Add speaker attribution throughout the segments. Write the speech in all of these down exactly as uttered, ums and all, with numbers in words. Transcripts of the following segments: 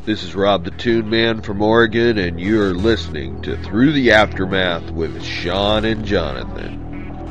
Speaker 1: This is Rob the Toon Man from Oregon, and you're listening to Through the Aftermath with Sean and Jonathan.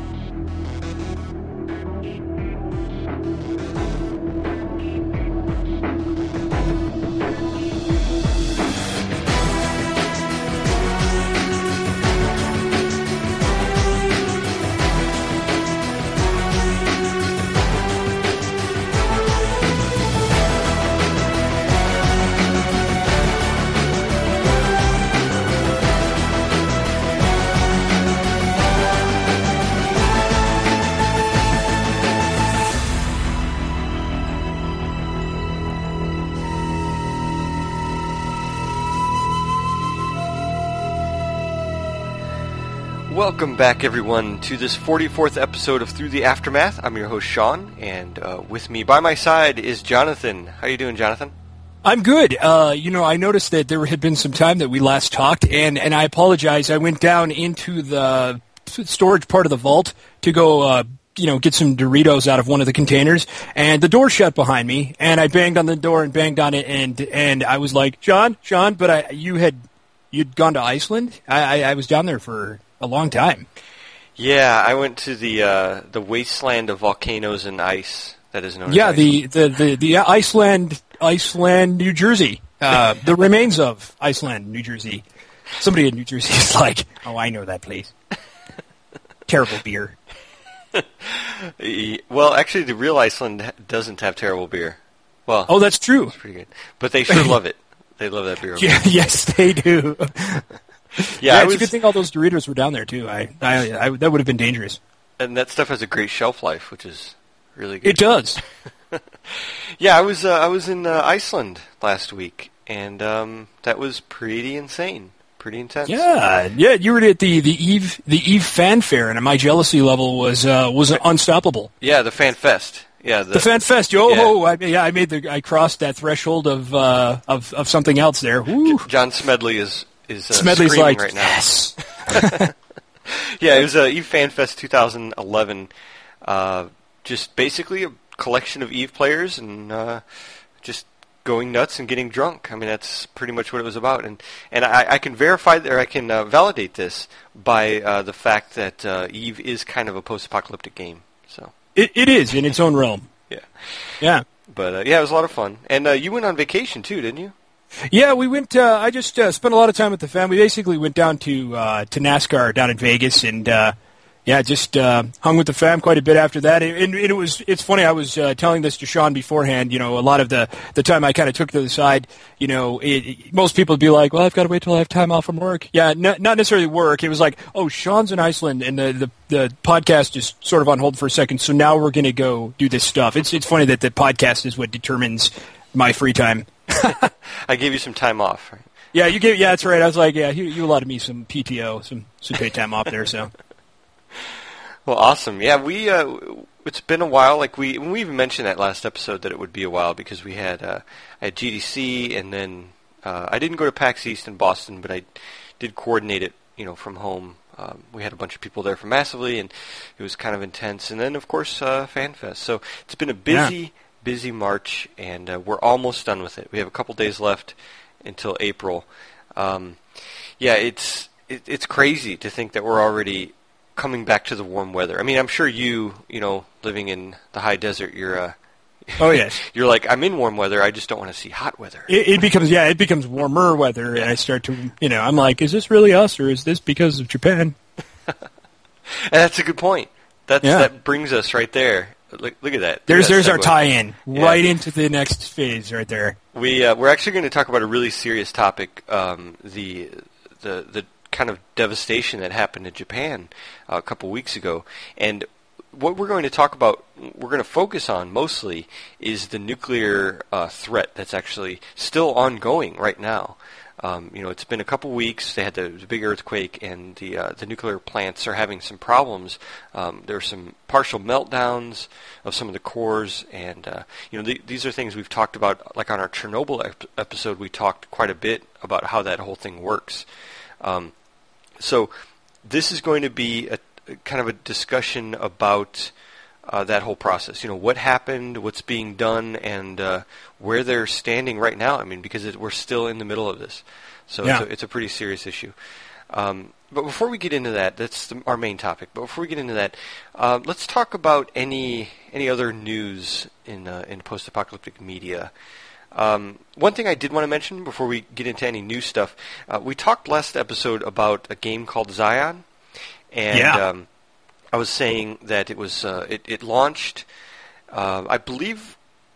Speaker 2: Welcome back, everyone, to this forty-fourth episode of Through the Aftermath. I'm your host, Sean, and uh, with me by my side is Jonathan. How you doing, Jonathan?
Speaker 3: I'm good. Uh, you know, I noticed that there had been some time that we last talked, and, and I apologize. I went down into the storage part of the vault to go, uh, you know, get some Doritos out of one of the containers, and the door shut behind me, and I banged on the door and banged on it, and and I was like, Sean, Sean, but I, you had you'd gone to Iceland? I, I, I was down there for a long time.
Speaker 2: Yeah, I went to the uh, the wasteland of volcanoes and ice that is known
Speaker 3: yeah,
Speaker 2: as
Speaker 3: the, the, the, the Iceland, Iceland, New Jersey. Uh, the remains of Iceland, New Jersey. Somebody in New Jersey is like, oh, I know that place. Terrible beer.
Speaker 2: Well, actually, the real Iceland doesn't have terrible beer. Well,
Speaker 3: oh, that's true.
Speaker 2: It's pretty good. But they sure love it. They love that beer.
Speaker 3: Yeah, yes, they do.
Speaker 2: Yeah,
Speaker 3: yeah
Speaker 2: I
Speaker 3: it's
Speaker 2: was,
Speaker 3: a good thing all those Doritos were down there, too. I, I, I, that would have been dangerous.
Speaker 2: And that stuff has a great shelf life, which is really good.
Speaker 3: It does.
Speaker 2: Yeah, I was uh, I was in uh, Iceland last week, and um, that was pretty insane, pretty intense.
Speaker 3: Yeah, yeah. You were at the, the Eve the Eve fanfare, and my jealousy level was uh, was unstoppable.
Speaker 2: Yeah, the Fan Fest. Yeah, the,
Speaker 3: the Fan Fest. Oh,
Speaker 2: yeah.
Speaker 3: oh I, yeah, I made the I crossed that threshold of uh, of of something else there. Woo.
Speaker 2: John Smedley is is uh,
Speaker 3: Smedley's
Speaker 2: screaming
Speaker 3: like,
Speaker 2: right now.
Speaker 3: Yes.
Speaker 2: Yeah, it was uh, Eve Fan Fest twenty eleven. Uh, just basically a collection of Eve players and uh, just going nuts and getting drunk. I mean, that's pretty much what it was about. And and I, I can verify that, or I can uh, validate this by uh, the fact that uh, Eve is kind of a post-apocalyptic game. So
Speaker 3: it it is in its own realm.
Speaker 2: Yeah,
Speaker 3: yeah.
Speaker 2: But uh, yeah, it was a lot of fun. And uh, you went on vacation too, didn't you?
Speaker 3: Yeah, we went. Uh, I just uh, spent a lot of time with the family. We basically went down to uh, to NASCAR down in Vegas, and uh, yeah, just uh, hung with the fam quite a bit after that. And, and it was. It's funny. I was uh, telling this to Sean beforehand. You know, a lot of the, the time I kind of took to the side. You know, it, it, most people would be like, "Well, I've got to wait till I have time off from work." Yeah, n- not necessarily work. It was like, "Oh, Sean's in Iceland, and the, the the podcast is sort of on hold for a second. So now we're going to go do this stuff." It's it's funny that the podcast is what determines my free time.
Speaker 2: I gave you some time off. Right?
Speaker 3: Yeah, you gave. Yeah, that's right. I was like, yeah, you, you allotted me some P T O, some some paid time off there. So,
Speaker 2: well, awesome. Yeah, we. Uh, it's been a while. Like we, we even mentioned that last episode that it would be a while because we had uh, I had G D C, and then uh, I didn't go to PAX East in Boston, but I did coordinate it, you know, from home. Um, we had a bunch of people there from Massively, and it was kind of intense. And then, of course, uh, FanFest. So it's been a busy. Yeah. busy March, and uh, we're almost done with it. We have a couple days left until April. Um, yeah, it's it, it's crazy to think that we're already coming back to the warm weather. I mean, I'm sure you, you know, living in the high desert, you're uh,
Speaker 3: oh yes,
Speaker 2: you're like, I'm in warm weather. I just don't want to see hot weather.
Speaker 3: It, it becomes yeah, it becomes warmer weather, yeah. And I start to, you know, I'm like, is this really us, or is this because of Japan?
Speaker 2: And that's a good point. That's
Speaker 3: yeah.
Speaker 2: That brings us right there. Look, look at that.
Speaker 3: There's
Speaker 2: that
Speaker 3: there's
Speaker 2: segue.
Speaker 3: our tie-in
Speaker 2: yeah.
Speaker 3: right into the next phase right there.
Speaker 2: We uh, we're actually going to talk about a really serious topic, um, the the the kind of devastation that happened in Japan uh, a couple weeks ago, and what we're going to talk about, we're going to focus on mostly is the nuclear uh, threat that's actually still ongoing right now. Um, you know, it's been a couple weeks. They had the, the big earthquake, and the uh, the nuclear plants are having some problems. Um, there are some partial meltdowns of some of the cores, and uh, you know, the, these are things we've talked about. Like on our Chernobyl ep- episode, we talked quite a bit about how that whole thing works. Um, so this is going to be a, a kind of a discussion about uh, that whole process. You know, what happened, what's being done, and uh, where they're standing right now. I mean, because it, we're still in the middle of this. So
Speaker 3: yeah.
Speaker 2: it's, a, it's a pretty serious issue. Um, but before we get into that, that's the, our main topic. But before we get into that, uh, let's talk about any any other news in uh, in post-apocalyptic media. Um, one thing I did want to mention before we get into any new stuff, uh, we talked last episode about a game called Zion, and
Speaker 3: yeah.
Speaker 2: um, I was saying that it was uh, it, it launched. Uh, I believe.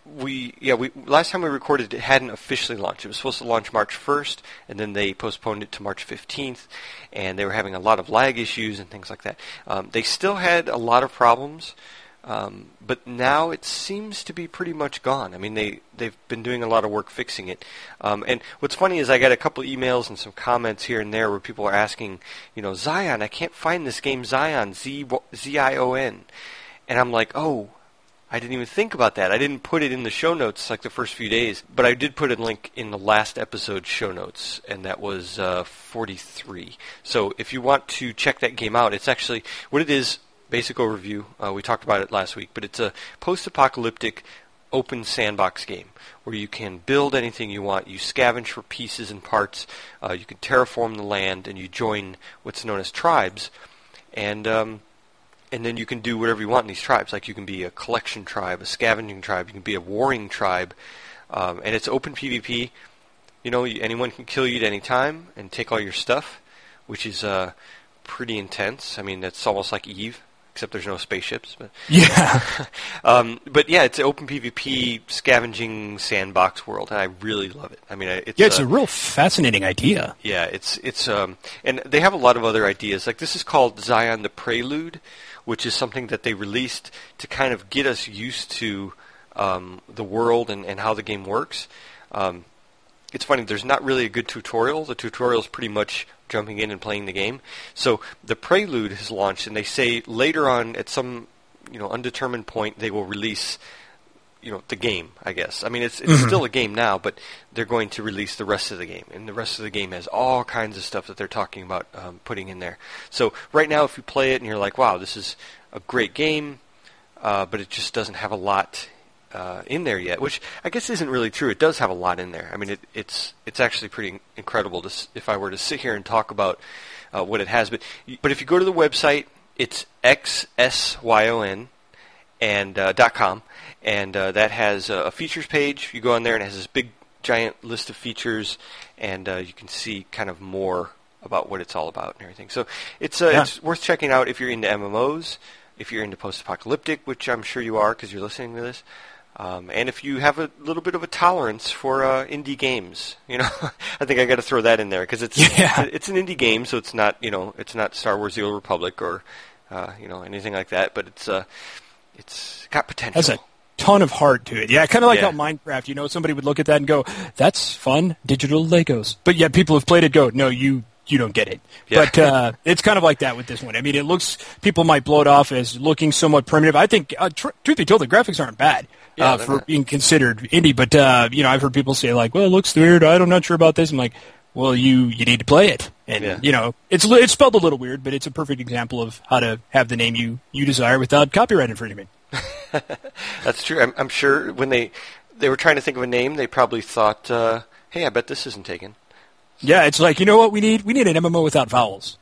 Speaker 2: We yeah we last time we recorded it hadn't officially launched. It was supposed to launch March first, and then they postponed it to March fifteenth, and they were having a lot of lag issues and things like that. Um, they still had a lot of problems, um, but now it seems to be pretty much gone. I mean, they they've been doing a lot of work fixing it. Um, and what's funny is I got a couple emails and some comments here and there where people are asking, you know, Zion, I can't find this game Zion, Z Z I O N, and I'm like, oh. I didn't even think about that. I didn't put it in the show notes like the first few days, but I did put a link in the last episode's show notes, and that was uh, forty-three. So if you want to check that game out, it's actually, what it is, basic overview, uh, we talked about it last week, but it's a post-apocalyptic open sandbox game where you can build anything you want, you scavenge for pieces and parts, uh, you can terraform the land, and you join what's known as tribes, and... Um, And then you can do whatever you want in these tribes. Like you can be a collection tribe, a scavenging tribe. You can be a warring tribe. Um, and it's open PvP. You know, anyone can kill you at any time and take all your stuff, which is uh, pretty intense. I mean, it's almost like Eve, except there's no spaceships. But
Speaker 3: yeah.
Speaker 2: um, but yeah, it's an open PvP scavenging sandbox world, and I really love it. I mean, it's
Speaker 3: yeah, it's
Speaker 2: uh,
Speaker 3: a real fascinating idea.
Speaker 2: Yeah, it's it's um, and they have a lot of other ideas. Like this is called Zion the Prelude, which is something that they released to kind of get us used to um, the world and, and how the game works. Um, it's funny, there's not really a good tutorial. The tutorial is pretty much jumping in and playing the game. So the Prelude has launched, and they say later on at some you know undetermined point they will release you know the game, I guess. I mean, it's it's mm-hmm. still a game now, but they're going to release the rest of the game, and the rest of the game has all kinds of stuff that they're talking about um, putting in there. So right now, if you play it and you're like, wow, this is a great game, uh, but it just doesn't have a lot uh, in there yet, which I guess isn't really true. It does have a lot in there. I mean, it, it's it's actually pretty incredible to, if I were to sit here and talk about uh, what it has. But but if you go to the website, it's X S Y O N and uh, .com. And uh, that has uh, a features page. You go on there and it has this big, giant list of features, and uh, you can see kind of more about what it's all about and everything. So it's uh,
Speaker 3: yeah.
Speaker 2: it's worth checking out if you're into M M Os, if you're into post-apocalyptic, which I'm sure you are because you're listening to this, um, and if you have a little bit of a tolerance for uh, indie games. You know, I think I got to throw that in there because it's
Speaker 3: yeah.
Speaker 2: it's an indie game, so it's not you know it's not Star Wars: The Old Republic or uh, you know anything like that, but it's uh, it's got potential.
Speaker 3: That's a ton of heart to it. Yeah, kind of like
Speaker 2: yeah.
Speaker 3: how Minecraft, you know, somebody would look at that and go, that's fun, digital Legos. But yet people have played it go, no, you you don't get it.
Speaker 2: Yeah.
Speaker 3: But uh, it's kind of like that with this one. I mean, it looks, people might blow it off as looking somewhat primitive. I think, uh, tr- truth be told, the graphics aren't bad
Speaker 2: yeah,
Speaker 3: uh, for
Speaker 2: not.
Speaker 3: being considered indie. But, uh, you know, I've heard people say, like, well, it looks weird. I'm not sure about this. I'm like, well, you, you need to play it. And,
Speaker 2: yeah.
Speaker 3: you know, it's it's spelled a little weird, but it's a perfect example of how to have the name you, you desire without copyright infringement.
Speaker 2: That's true. I'm, I'm sure when they they were trying to think of a name, they probably thought, uh, "Hey, I bet this isn't taken."
Speaker 3: Yeah, it's like, you know what we need? We need an M M O without vowels.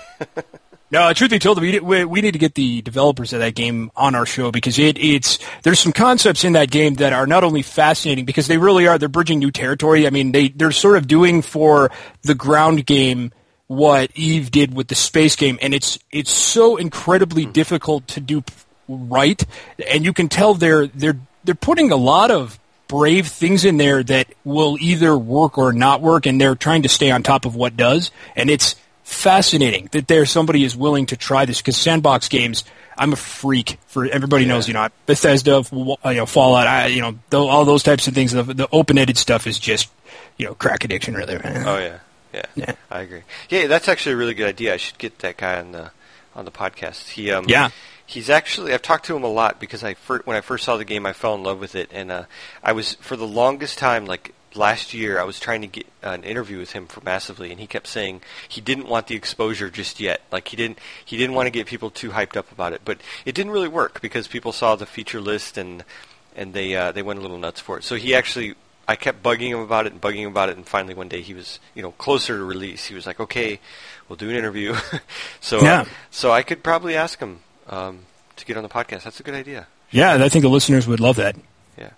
Speaker 3: No, truth be told, we, we we need to get the developers of that game on our show because it it's there's some concepts in that game that are not only fascinating because they really are they're bridging new territory. I mean, they they're sort of doing for the ground game what Eve did with the space game, and it's it's so incredibly mm. difficult to do right, and you can tell they're they're they're putting a lot of brave things in there that will either work or not work, and they're trying to stay on top of what does, and it's fascinating that there somebody is willing to try this because sandbox games, I'm a freak for everybody
Speaker 2: yeah.
Speaker 3: knows, you know, Bethesda, you know, Fallout, I, you know, all those types of things. The, the open-ended stuff is just, you know, crack addiction, really.
Speaker 2: Oh yeah, yeah,
Speaker 3: yeah,
Speaker 2: I agree. Yeah, that's actually a really good idea. I should get that guy on the on the podcast. He, um,
Speaker 3: yeah.
Speaker 2: He's actually, I've talked to him a lot because I first, when I first saw the game, I fell in love with it, and uh, I was for the longest time like last year I was trying to get an interview with him for Massively, and he kept saying he didn't want the exposure just yet. Like he didn't he didn't want to get people too hyped up about it. But it didn't really work because people saw the feature list and and they uh, they went a little nuts for it. So he actually I kept bugging him about it and bugging him about it, and finally one day he was you know closer to release. He was like, okay, we'll do an interview. so
Speaker 3: yeah.
Speaker 2: uh, so I could probably ask him um, to get on the podcast. That's a good idea.
Speaker 3: Yeah, I think the listeners would love that.
Speaker 2: Yeah.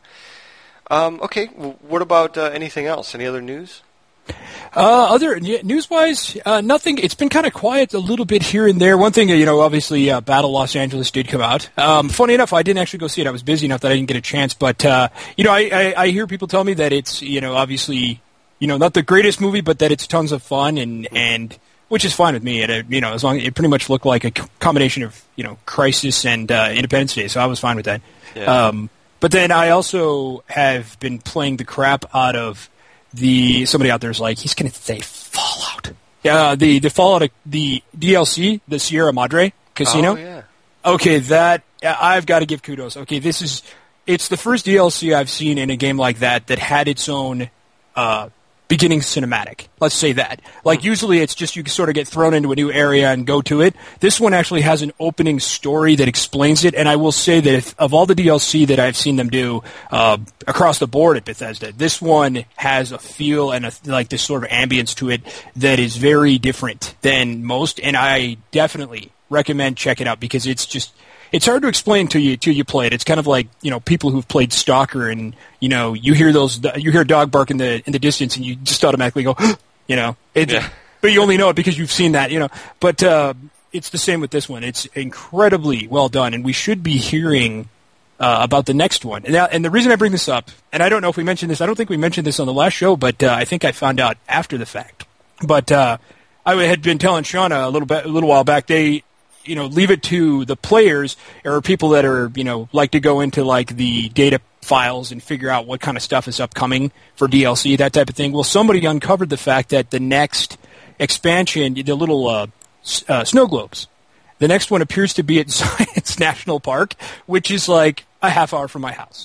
Speaker 2: Um, okay. Well, what about uh, anything else? Any other news?
Speaker 3: Uh, other yeah, news-wise, uh, nothing. It's been kind of quiet a little bit here and there. One thing, you know, obviously, uh, Battle Los Angeles did come out. Um, funny enough, I didn't actually go see it. I was busy enough that I didn't get a chance. But uh, you know, I, I, I hear people tell me that it's, you know, obviously, you know, not the greatest movie, but that it's tons of fun, and and which is fine with me. It, you know, as long it pretty much looked like a combination of you know Crisis and uh, Independence Day, so I was fine with that.
Speaker 2: Yeah.
Speaker 3: Um, But then I also have been playing the crap out of the. Somebody out there is like, he's going to say Fallout. Yeah, the the Fallout, the D L C, the Sierra Madre Casino.
Speaker 2: Oh, yeah.
Speaker 3: Okay, that I've got to give kudos. Okay, this is it's the first D L C I've seen in a game like that that had its own uh, beginning cinematic. Let's say that. Like usually it's just you sort of get thrown into a new area and go to it. This one actually has an opening story that explains it, and I will say that if, of all the D L C that I've seen them do uh, across the board at Bethesda, this one has a feel and a, like this sort of ambience to it that is very different than most, and I definitely recommend checking it out because it's just it's hard to explain to you till you play it. It's kind of like you know people who've played Stalker, and you know you hear those you hear a dog bark in the in the distance, and you just automatically go, you know, it,
Speaker 2: yeah.
Speaker 3: but you only know it because you've seen that, you know. But uh, it's the same with this one. It's incredibly well done, and we should be hearing uh, about the next one. And, now, and the reason I bring this up, and I don't know if we mentioned this, I don't think we mentioned this on the last show, but uh, I think I found out after the fact. But uh, I had been telling Shauna a little bit, a little while back. They you know, leave it to the players or people that are, you know, like to go into like the data files and figure out what kind of stuff is upcoming for D L C, that type of thing. Well, somebody uncovered the fact that the next expansion, the little uh, uh, snow globes, the next one appears to be at Science National Park, which is like a half hour from my house.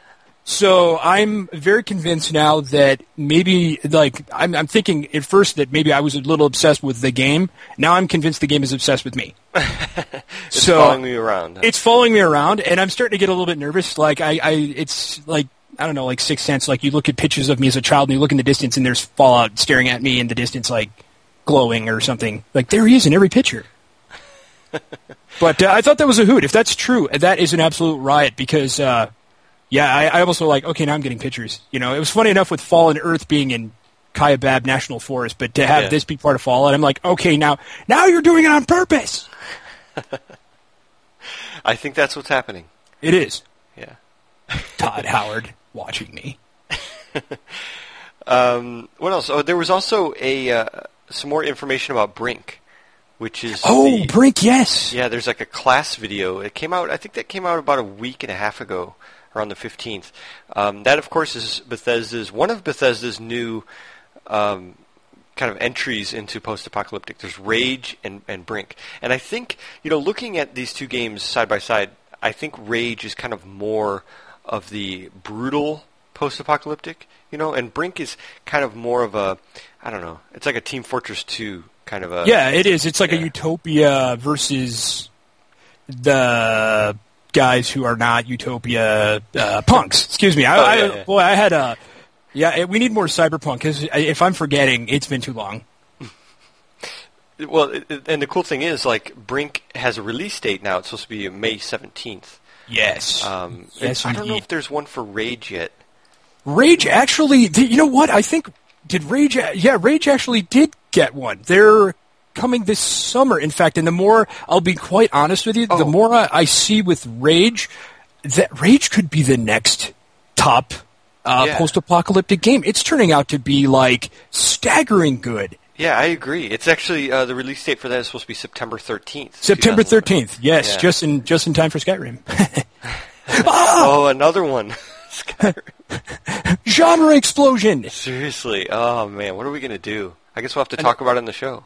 Speaker 3: So I'm very convinced now that maybe, like, I'm, I'm thinking at first that maybe I was a little obsessed with the game. Now I'm convinced the game is obsessed with me.
Speaker 2: It's
Speaker 3: so
Speaker 2: following me around.
Speaker 3: It's following me around, and I'm starting to get a little bit nervous. Like, I, I, it's like, I don't know, like Sixth Sense. Like, you look at pictures of me as a child, and you look in the distance, and there's Fallout staring at me in the distance, like, glowing or something. Like, there he is in every picture. But uh, I thought that was a hoot. If that's true, that is an absolute riot, because... Uh, Yeah, I, I almost feel like, okay, now I'm getting pictures. You know, it was funny enough with Fallen Earth being in Kaibab National Forest, but to have
Speaker 2: yeah.
Speaker 3: this be part of Fallout, I'm like, okay, now now you're doing it on purpose.
Speaker 2: I think that's what's happening.
Speaker 3: It is.
Speaker 2: Yeah.
Speaker 3: Todd Howard watching me.
Speaker 2: um, what else? Oh, there was also a uh, some more information about Brink, which is
Speaker 3: oh
Speaker 2: the,
Speaker 3: Brink, yes.
Speaker 2: Yeah, there's like a class video. It came out. I think that came out about a week and a half ago. Or on the fifteenth. Um, that, of course, is Bethesda's one of Bethesda's new um, kind of entries into post-apocalyptic. There's Rage and, and Brink. And I think, you know, looking at these two games side by side, I think Rage is kind of more of the brutal post-apocalyptic, you know, and Brink is kind of more of a, I don't know, it's like a Team Fortress two kind of a...
Speaker 3: Yeah, it is. It's like
Speaker 2: yeah.
Speaker 3: a Utopia versus the... guys who are not Utopia uh, punks. Excuse me. I,
Speaker 2: oh, yeah,
Speaker 3: I,
Speaker 2: yeah.
Speaker 3: Boy, I had a... Yeah, we need more cyberpunk, because if I'm forgetting, it's been too long.
Speaker 2: Well, and the cool thing is, like, Brink has a release date now. It's supposed to be May seventeenth.
Speaker 3: Yes.
Speaker 2: Um,
Speaker 3: yes,
Speaker 2: I don't know
Speaker 3: indeed.
Speaker 2: if there's one for Rage yet.
Speaker 3: Rage actually... You know what? I think... Did Rage... Yeah, Rage actually did get one. They're... coming this summer, in fact, and the more, I'll be quite honest with you,
Speaker 2: oh.
Speaker 3: the more I, I see with Rage, that Rage could be the next top uh,
Speaker 2: yeah.
Speaker 3: post-apocalyptic game. It's turning out to be, like, staggering good.
Speaker 2: Yeah, I agree. It's actually, uh, the release date for that is supposed to be September thirteenth.
Speaker 3: September thirteenth, yes,
Speaker 2: yeah.
Speaker 3: just in just in time for Skyrim.
Speaker 2: Oh, another one.
Speaker 3: Skyrim. Genre explosion!
Speaker 2: Seriously. Oh, man, what are we going to do? I guess we'll have to talk about it in the show.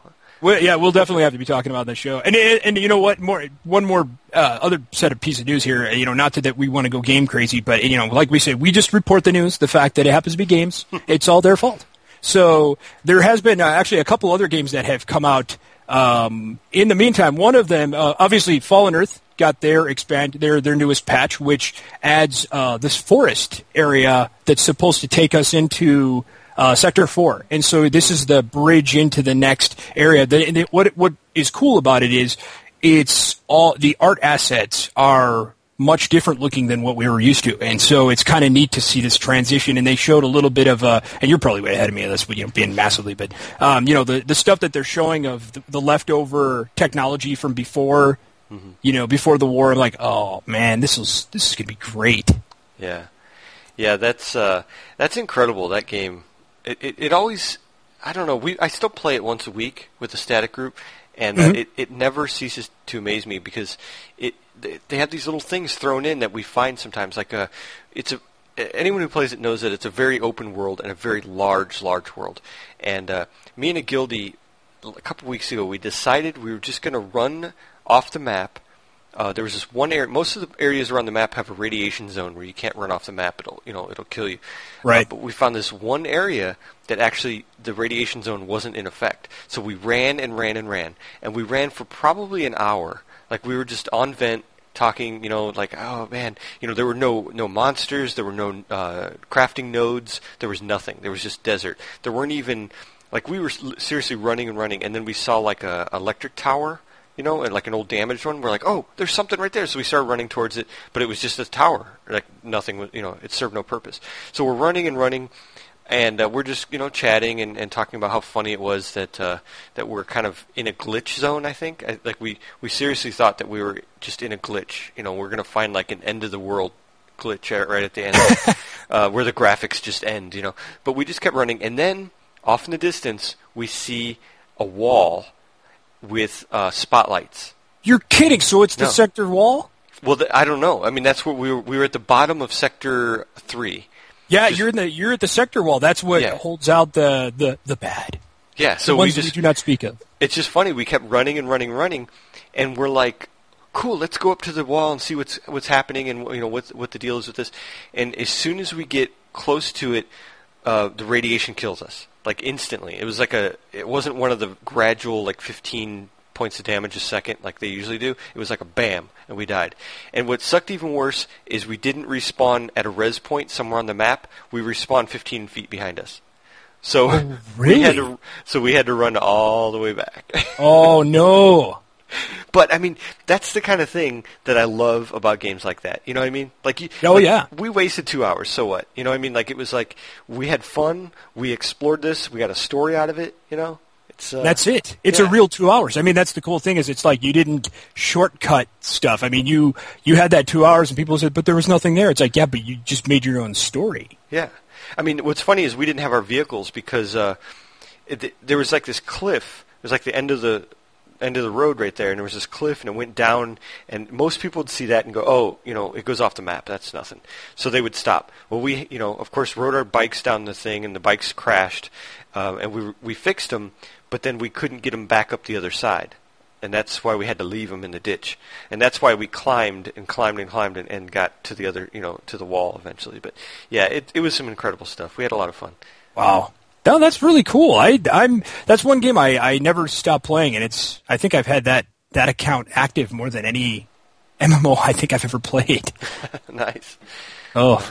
Speaker 3: Well, yeah, we'll definitely have to be talking about that show. And and, and you know what? More one more uh, other set of piece of news here. You know, not to, that we want to go game crazy, but you know, like we say, we just report the news. The fact that it happens to be games, it's all their fault. So there has been uh, actually a couple other games that have come out um, in the meantime. One of them, uh, obviously, Fallen Earth got their expand their their newest patch, which adds uh, this forest area that's supposed to take us into Uh, Sector four, and so this is the bridge into the next area. The, the, what what is cool about it is it's all the art assets are much different looking than what we were used to, and so it's kind of neat to see this transition. And they showed a little bit of, uh, and you're probably way ahead of me on this, you know, being massively, but um, you know, the the stuff that they're showing of the, the leftover technology from before, mm-hmm. you know, before the war. I'm like, oh man, this is this is gonna be great.
Speaker 2: Yeah, yeah, that's uh, that's incredible. That game. It, it it always, I don't know, we I still play it once a week with the static group, and mm-hmm. uh, it, it never ceases to amaze me because it they have these little things thrown in that we find sometimes. Like a, it's a anyone who plays it knows that it's a very open world and a very large, large world. And uh, me and a guildie, a couple weeks ago, we decided we were just going to run off the map. Uh, there was this one area. Most of the areas around the map have a radiation zone where you can't run off the map. It'll, you know, it'll kill you.
Speaker 3: Right.
Speaker 2: Uh, but we found this one area that actually the radiation zone wasn't in effect. So we ran and ran and ran, and we ran for probably an hour. Like we were just on vent talking. You know, like oh man, you know, there were no no monsters. There were no uh, crafting nodes. There was nothing. There was just desert. There weren't even like we were seriously running and running, and then we saw like a electric tower. You know, and like an old damaged one. We're like, oh, there's something right there. So we started running towards it, but it was just a tower. Like nothing was, you know, it served no purpose. So we're running and running, and uh, we're just, you know, chatting and, and talking about how funny it was that uh, that we're kind of in a glitch zone. I think, I, like we, we seriously thought that we were just in a glitch. You know, we're gonna find like an end of the world glitch right at the end, uh, where the graphics just end. You know, but we just kept running, and then off in the distance we see a wall with uh, spotlights.
Speaker 3: You're kidding! So it's the
Speaker 2: no.
Speaker 3: sector wall?
Speaker 2: Well, the, I don't know. I mean, that's where we were. We were at the bottom of sector three.
Speaker 3: Yeah,
Speaker 2: just,
Speaker 3: you're in the you're at the sector wall. That's what
Speaker 2: yeah.
Speaker 3: holds out the, the, the bad.
Speaker 2: Yeah, so
Speaker 3: the ones
Speaker 2: we just
Speaker 3: we do not speak of.
Speaker 2: It's just funny. We kept running and running, and running, and we're like, "Cool, let's go up to the wall and see what's what's happening, and you know what what the deal is with this." And as soon as we get close to it, uh, the radiation kills us. Like instantly. It was like a, it wasn't one of the gradual like fifteen points of damage a second like they usually do. It was like a bam, and we died. And what sucked even worse is we didn't respawn at a res point somewhere on the map. We respawned fifteen feet behind us. So
Speaker 3: oh, really?
Speaker 2: we had to, so we had to run all the way back.
Speaker 3: Oh no.
Speaker 2: But I mean, that's the kind of thing that I love about games like that. You know what I mean? Like, you,
Speaker 3: oh
Speaker 2: like,
Speaker 3: yeah,
Speaker 2: we wasted two hours. So what? You know what I mean? Like, it was like we had fun. We explored this. We got a story out of it. You know, it's uh,
Speaker 3: that's it. It's
Speaker 2: yeah.
Speaker 3: a real two hours. I mean, that's the cool thing is it's like you didn't shortcut stuff. I mean, you you had that two hours, and people said, but there was nothing there. It's like, yeah, but you just made your own story.
Speaker 2: Yeah, I mean, what's funny is we didn't have our vehicles because uh, it, there was like this cliff. It was like the end of the end of the road right there, and there was this cliff, and it went down, and most people would see that and go, oh, you know, it goes off the map, that's nothing. So they would stop. Well, we, you know, of course, rode our bikes down the thing, and the bikes crashed, uh, and we we fixed them, but then we couldn't get them back up the other side, and that's why we had to leave them in the ditch, and that's why we climbed and climbed and climbed and, and got to the other, you know, to the wall eventually. But yeah, it it was some incredible stuff. We had a lot of fun.
Speaker 3: Wow. No, that's really cool. I, I'm that's one game I, I never stopped playing, and it's I think I've had that, that account active more than any M M O I think I've ever played.
Speaker 2: Nice.
Speaker 3: Oh.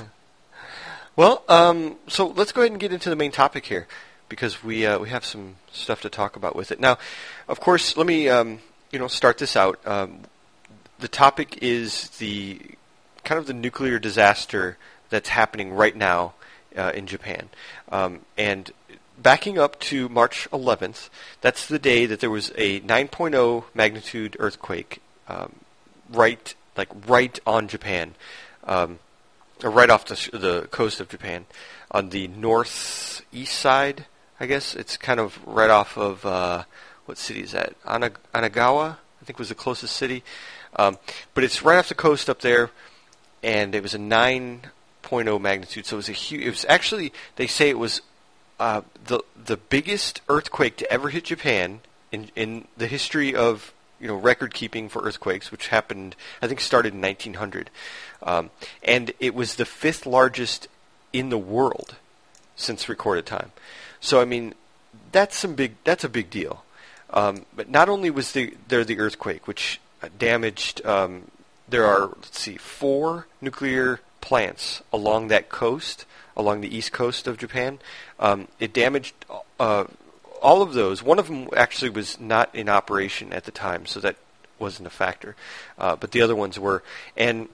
Speaker 2: Well, um, so let's go ahead and get into the main topic here, because we uh, we have some stuff to talk about with it. Now, of course, let me um, you know start this out. Um, the topic is the kind of the nuclear disaster that's happening right now uh, in Japan, um, and backing up to March eleventh, that's the day that there was a nine point oh magnitude earthquake, um, right, like right on Japan, um, or right off the, the coast of Japan, on the northeast side. I guess it's kind of right off of uh, what city is that? Ana- Anagawa, I think was the closest city, um, but it's right off the coast up there, and it was a nine point oh magnitude. So it was a huge. It was actually, they say it was. Uh, the the biggest earthquake to ever hit Japan in in the history of you know record keeping for earthquakes, which happened I think started in nineteen hundred, um, and it was the fifth largest in the world since recorded time. So I mean, that's some big that's a big deal. Um, but not only was the, there the earthquake, which damaged. Um, there are let's see, four nuclear plants along that coast, along the east coast of Japan. Um, it damaged uh, all of those. One of them actually was not in operation at the time, so that wasn't a factor. Uh, but the other ones were, and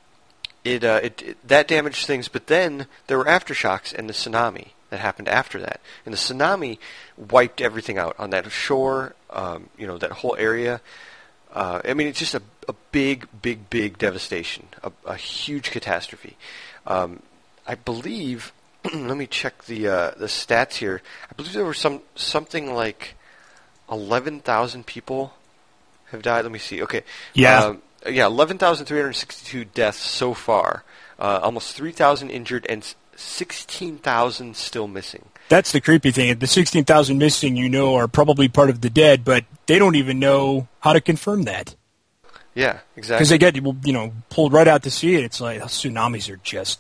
Speaker 2: it, uh, it, it that damaged things. But then there were aftershocks and the tsunami that happened after that, and the tsunami wiped everything out on that shore. Um, you know, that whole area. Uh, I mean, it's just a, a big, big, big devastation, a, a huge catastrophe. Um, I believe. Let me check the uh, the stats here. I believe there were some something like eleven thousand people have died. Let me see. Okay.
Speaker 3: Yeah.
Speaker 2: Uh, yeah. Eleven thousand three hundred sixty-two deaths so far. Uh, almost three thousand injured and sixteen thousand still missing.
Speaker 3: That's the creepy thing. The sixteen thousand missing, you know, are probably part of the dead, but they don't even know how to confirm that.
Speaker 2: Yeah, exactly.
Speaker 3: Because they get, you know, pulled right out to sea, and it's like, tsunamis are just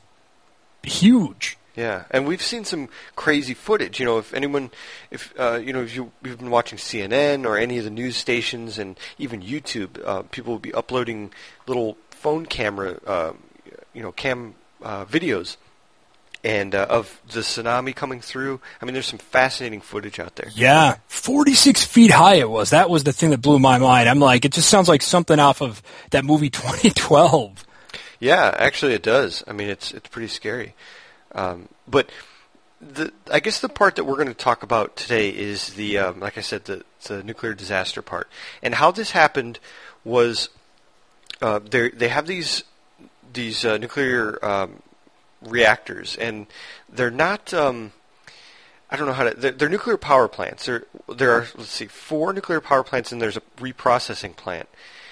Speaker 3: huge.
Speaker 2: Yeah, and we've seen some crazy footage. You know, if anyone, if uh, you know, if you, you've been watching C N N or any of the news stations, and even YouTube, uh, people will be uploading little phone camera, uh, you know, cam uh, videos, and uh, of the tsunami coming through. I mean, there's some fascinating footage out there.
Speaker 3: Yeah, forty-six feet high it was. That was the thing that blew my mind. I'm like, it just sounds like something off of that movie twenty twelve.
Speaker 2: Yeah, actually, it does. I mean, it's it's pretty scary. Um, but the, I guess the part that we're going to talk about today is the, um, like I said, the, the nuclear disaster part. And how this happened was uh, they they have these these uh, nuclear um, reactors, and they're not. Um, I don't know how to. They're, they're nuclear power plants. There there are let's see, four nuclear power plants, and there's a reprocessing plant,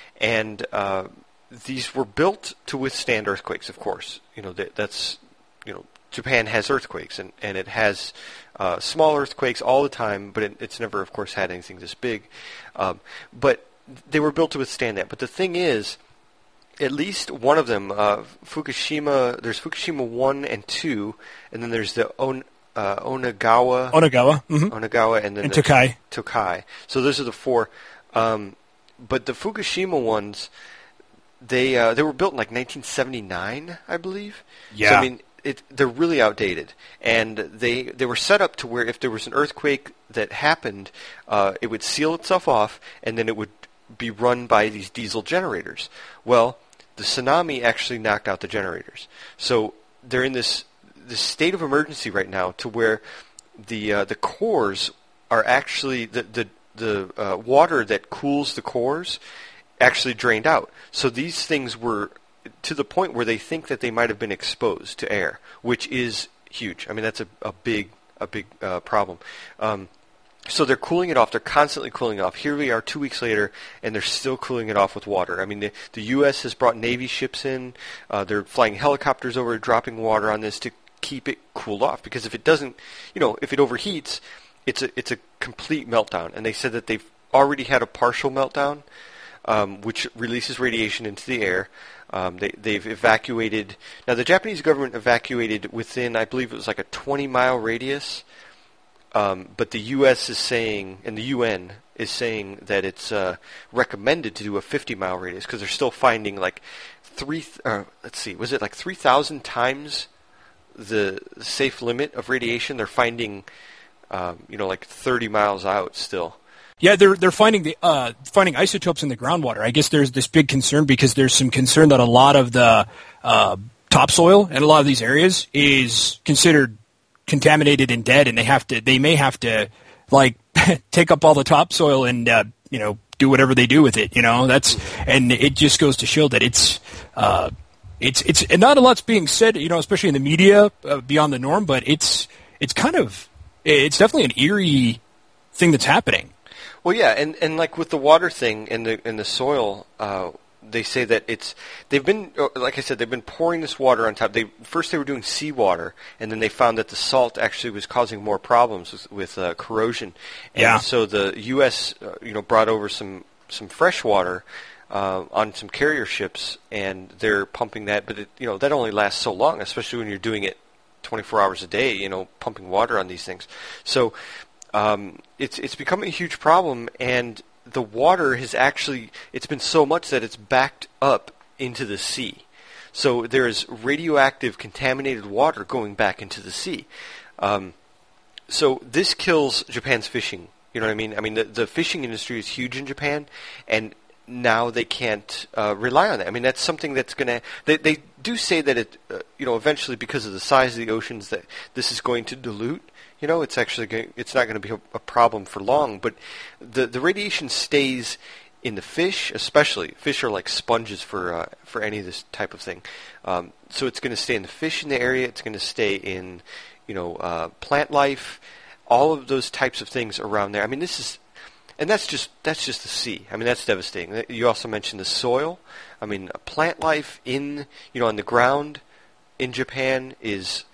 Speaker 2: and uh, these were built to withstand earthquakes. Of course, you know that, that's you know. Japan has earthquakes, and, and it has uh, small earthquakes all the time, but it, it's never, of course, had anything this big. Um, but they were built to withstand that. But the thing is, at least one of them, uh, Fukushima, there's Fukushima one and two, and then there's the On, uh, Onagawa.
Speaker 3: Onagawa. Mm-hmm.
Speaker 2: Onagawa, and then
Speaker 3: and
Speaker 2: the
Speaker 3: Tokai.
Speaker 2: Tokai. So those are the four. Um, but the Fukushima ones, they uh, they were built in like nineteen seventy-nine, I believe.
Speaker 3: Yeah.
Speaker 2: So, I mean, It, they're really outdated, and they they were set up to where if there was an earthquake that happened, uh, it would seal itself off, and then it would be run by these diesel generators. Well, the tsunami actually knocked out the generators, so they're in this this state of emergency right now, to where the uh, the cores are actually the the the uh, water that cools the cores actually drained out. So these things were to the point where they think that they might have been exposed to air, which is huge. I mean, that's a, a big a big uh, problem. Um, so they're cooling it off. They're constantly cooling it off. Here we are two weeks later, and they're still cooling it off with water. I mean, the, the U S has brought Navy ships in. Uh, they're flying helicopters over, dropping water on this to keep it cooled off. Because if it doesn't, you know, if it overheats, it's a it's a complete meltdown. And they said that they've already had a partial meltdown, um, which releases radiation into the air. Um, they, they've evacuated. Now, the Japanese government evacuated within, I believe it was like a twenty mile radius. Um, but the U S is saying, and the U N is saying that it's uh, recommended to do a fifty mile radius, because they're still finding like three. Th- uh, let's see, was it like three thousand times the safe limit of radiation? They're finding, um, you know, like thirty miles out still.
Speaker 3: Yeah, they're they're finding the uh, finding isotopes in the groundwater. I guess there's this big concern because there's some concern that a lot of the uh, topsoil in a lot of these areas is considered contaminated and dead, and they have to they may have to like take up all the topsoil and uh, you know do whatever they do with it. You know that's and it just goes to show that it's uh, it's it's and not a lot's being said. You know, especially in the media uh, beyond the norm, but it's it's kind of it's definitely an eerie thing that's happening.
Speaker 2: Well, yeah, and, and like with the water thing and the and the soil, uh, they say that it's they've been like I said they've been pouring this water on top. They first they were doing seawater, and then they found that the salt actually was causing more problems with, with uh, corrosion. And
Speaker 3: yeah.
Speaker 2: so the U S uh, you know brought over some some fresh water uh, on some carrier ships, and they're pumping that. But it, you know that only lasts so long, especially when you're doing it twenty-four hours a day. You know, pumping water on these things. So um, it's it's becoming a huge problem, and the water has actually, it's been so much that it's backed up into the sea. So there is radioactive contaminated water going back into the sea. Um, so this kills Japan's fishing. You know what I mean? I mean, the, the fishing industry is huge in Japan, and now they can't uh, rely on that. I mean, that's something that's going to, they, they do say that it, uh, you know, eventually because of the size of the oceans that this is going to dilute. You know, it's actually going, it's not going to be a, a problem for long, but the the radiation stays in the fish, especially. Fish are like sponges for uh, for any of this type of thing. Um, so it's going to stay in the fish in the area. It's going to stay in, you know, uh, plant life, all of those types of things around there. I mean, this is, and that's just that's just the sea. I mean, that's devastating. You also mentioned the soil. I mean, plant life in, you know, on the ground in Japan is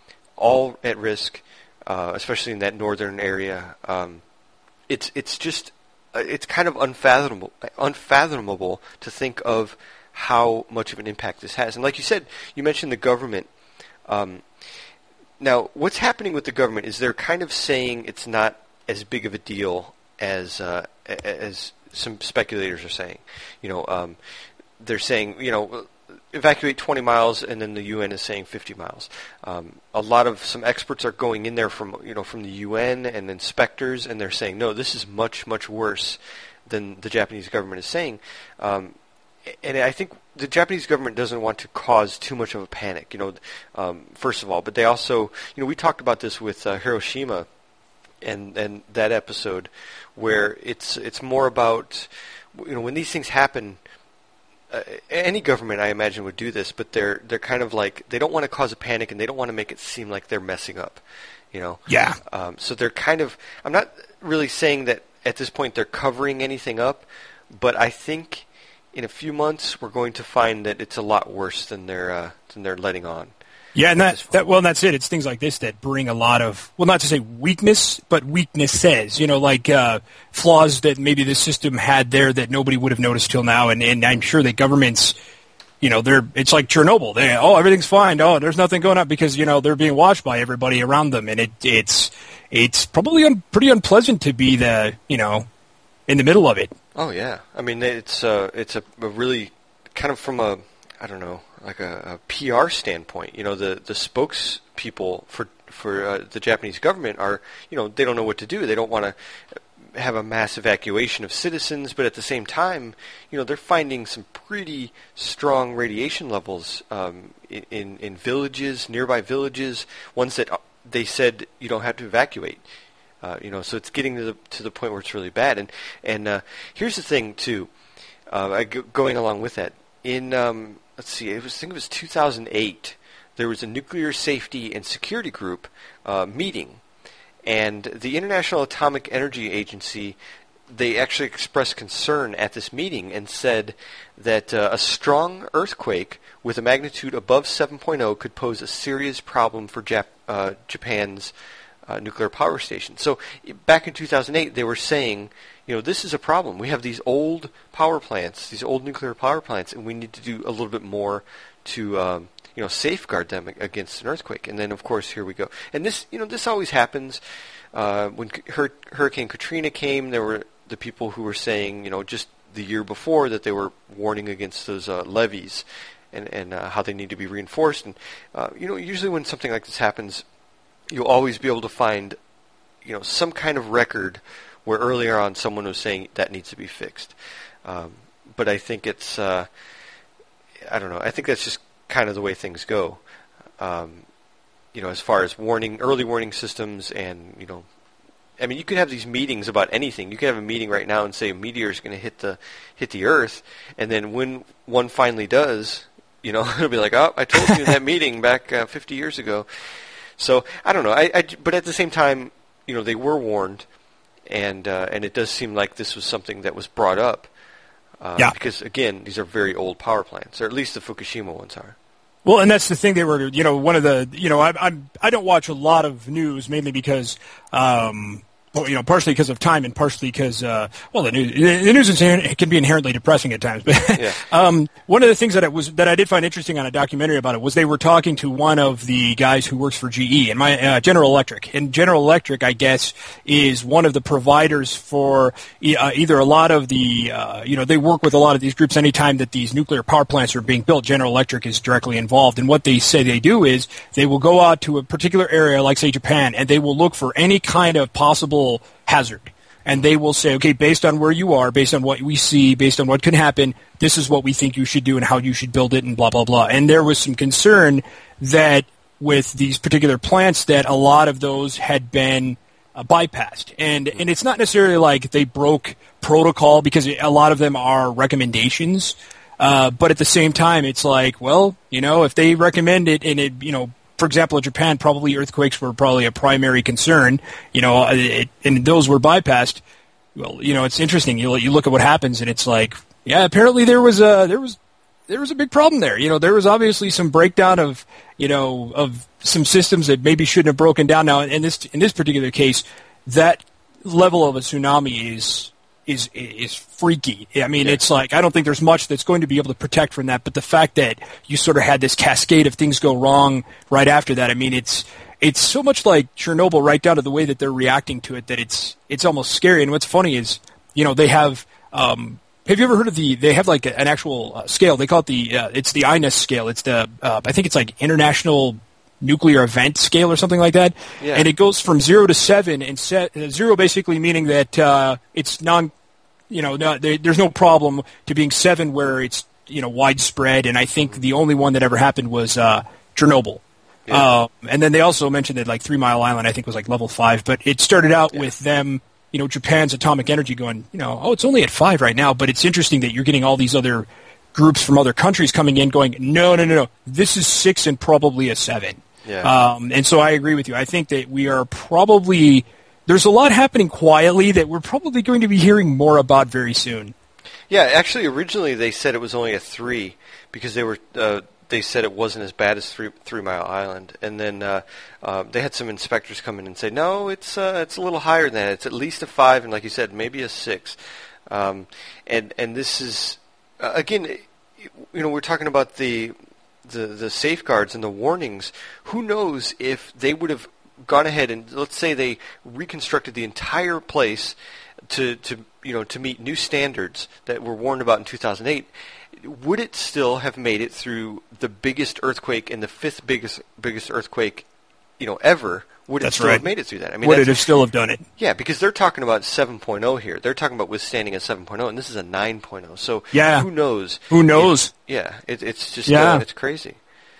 Speaker 2: all at risk. Uh, especially in that northern area, um, it's it's just uh, it's kind of unfathomable unfathomable to think of how much of an impact this has. And like you said, you mentioned the government. Um, now, what's happening with the government is they're kind of saying it's not as big of a deal as uh, as some speculators are saying. You know, um, they're saying you know. evacuate twenty miles, and then the U N is saying fifty miles. Um, a lot of some experts are going in there from you know from the U N and inspectors, and they're saying no, this is much much worse than the Japanese government is saying. Um, and I think the Japanese government doesn't want to cause too much of a panic. You know, um, first of all, but they also you know we talked about this with uh, Hiroshima, and and that episode where it's it's more about you know when these things happen. Uh, any government, I imagine, would do this, but they're they're kind of like they don't want to cause a panic and they don't want to make it seem like they're messing up, you know.
Speaker 3: Yeah.
Speaker 2: Um, so they're kind of. I'm not really saying that at this point they're covering anything up, but I think in a few months we're going to find that it's a lot worse than they're uh, than they're letting on.
Speaker 3: Yeah, and that, that well, that's it. It's things like this that bring a lot of, well, not to say weakness, but weaknesses. You know, like uh, flaws that maybe the system had there that nobody would have noticed till now. And, and I'm sure that governments, you know, they're it's like Chernobyl. They oh, everything's fine. Oh, there's nothing going on because you know they're being watched by everybody around them, and it it's it's probably un, pretty unpleasant to be the you know in the middle of it.
Speaker 2: Oh yeah, I mean it's uh, it's a, a really kind of from a I don't know. like a, a P R standpoint, you know, the, the spokespeople for for uh, the Japanese government are, you know, they don't know what to do. They don't want to have a mass evacuation of citizens, but at the same time, you know, they're finding some pretty strong radiation levels um, in in villages, nearby villages, ones that they said you don't have to evacuate. Uh, you know, so it's getting to the to the point where it's really bad. And and uh, here's the thing too, uh, I g- going along with that in. Um, Let's see. It was. I think it was two thousand eight. There was a nuclear safety and security group uh, meeting, and the International Atomic Energy Agency. They actually expressed concern at this meeting and said that uh, a strong earthquake with a magnitude above seven point oh could pose a serious problem for Jap- uh, Japan's uh, nuclear power station. So back in two thousand eight, they were saying, you know, this is a problem. We have these old power plants, these old nuclear power plants, and we need to do a little bit more to, um, you know, safeguard them against an earthquake. And then, of course, here we go. And this, you know, this always happens. Uh, when Hur- Hurricane Katrina came, there were the people who were saying, you know, just the year before that they were warning against those uh, levees and, and uh, how they need to be reinforced. And, uh, you know, usually when something like this happens, you'll always be able to find, you know, some kind of record where earlier on someone was saying that needs to be fixed. Um, but I think it's, uh, I don't know, I think that's just kind of the way things go. Um, you know, as far as warning, early warning systems and, you know, I mean, you could have these meetings about anything. You could have a meeting right now and say a meteor is going to hit the hit the Earth, and then when one finally does, you know, it'll be like, oh, I told you in that meeting back uh, fifty years ago. So I don't know. I, I, but at the same time, you know, they were warned, and uh, and it does seem like this was something that was brought up. Uh,
Speaker 3: yeah.
Speaker 2: Because, again, these are very old power plants, or at least the Fukushima ones are.
Speaker 3: Well, and that's the thing. They were, you know, one of the, you know, I, I'm, I don't watch a lot of news, mainly because, um, well, you know, partially because of time and partially because, uh, well, the news, the news is, it can be inherently depressing at times. But
Speaker 2: yeah.
Speaker 3: um, one of the things that it was that I did find interesting on a documentary about it was they were talking to one of the guys who works for G E and my uh, General Electric. And General Electric, I guess, is one of the providers for e- uh, either a lot of the, uh, you know, they work with a lot of these groups anytime that these nuclear power plants are being built. General Electric is directly involved. And what they say they do is they will go out to a particular area, like say Japan, and they will look for any kind of possible hazard. And they will say, okay, based on where you are, based on what we see, based on what can happen, this is what we think you should do and how you should build it and blah, blah, blah. And there was some concern that with these particular plants that a lot of those had been uh, bypassed. And and it's not necessarily like they broke protocol because a lot of them are recommendations. Uh, but at the same time, it's like, well, you know, if they recommend it and it, you know, for example, in Japan, probably earthquakes were probably a primary concern, you know, it, and those were bypassed. Well, you know, it's interesting. You you look at what happens, and it's like, yeah, apparently there was a there was there was a big problem there. You know, there was obviously some breakdown of you know of some systems that maybe shouldn't have broken down. Now, in this in this particular case, that level of a tsunami is is is freaky. I mean, yeah. It's like, I don't think there's much that's going to be able to protect from that, but the fact that you sort of had this cascade of things go wrong right after that, I mean, it's it's so much like Chernobyl right down to the way that they're reacting to it that it's it's almost scary. And what's funny is, you know, they have, um, have you ever heard of the, they have like an actual uh, scale, they call it the, uh, it's the I N E S scale, it's the, uh, I think it's like International Nuclear Event Scale or something like that, yeah. And it goes from zero to seven, and set, uh, zero basically meaning that uh, it's non, you know, no, there, there's no problem, to being seven where it's you know widespread, and I think the only one that ever happened was uh, Chernobyl. Yeah. Uh, and then they also mentioned that like Three Mile Island, I think, was like level five, but it started out yeah. with them, you know, Japan's atomic energy going, you know, oh, it's only at five right now, but it's interesting that you're getting all these other groups from other countries coming in going, no, no, no, no, this is six and probably a seven. Yeah. Um, and so I agree with you. I think that we are probably, there's a lot happening quietly that we're probably going to be hearing more about very soon.
Speaker 2: Yeah, actually, originally they said it was only a three because they were uh, they said it wasn't as bad as Three, three Mile Island, and then uh, uh, they had some inspectors come in and say, no, it's uh, it's a little higher than that. It's at least a five, and like you said, maybe a six. Um, and and this is uh, again, you know, we're talking about the. The, the safeguards and the warnings. Who knows if they would have gone ahead and, let's say they reconstructed the entire place to, to you know to meet new standards that were warned about in two thousand eight, would it still have made it through the biggest earthquake and the fifth biggest biggest earthquake you know ever? Would it
Speaker 3: that's
Speaker 2: still
Speaker 3: right.
Speaker 2: have made it through that? I mean,
Speaker 3: would it have still have done it?
Speaker 2: Yeah, because they're talking about seven point oh here. They're talking about withstanding a seven point oh, and this is a nine point oh. So
Speaker 3: yeah.
Speaker 2: who knows?
Speaker 3: Who knows?
Speaker 2: You know, yeah, it, it's just
Speaker 3: yeah.
Speaker 2: uh, it's crazy.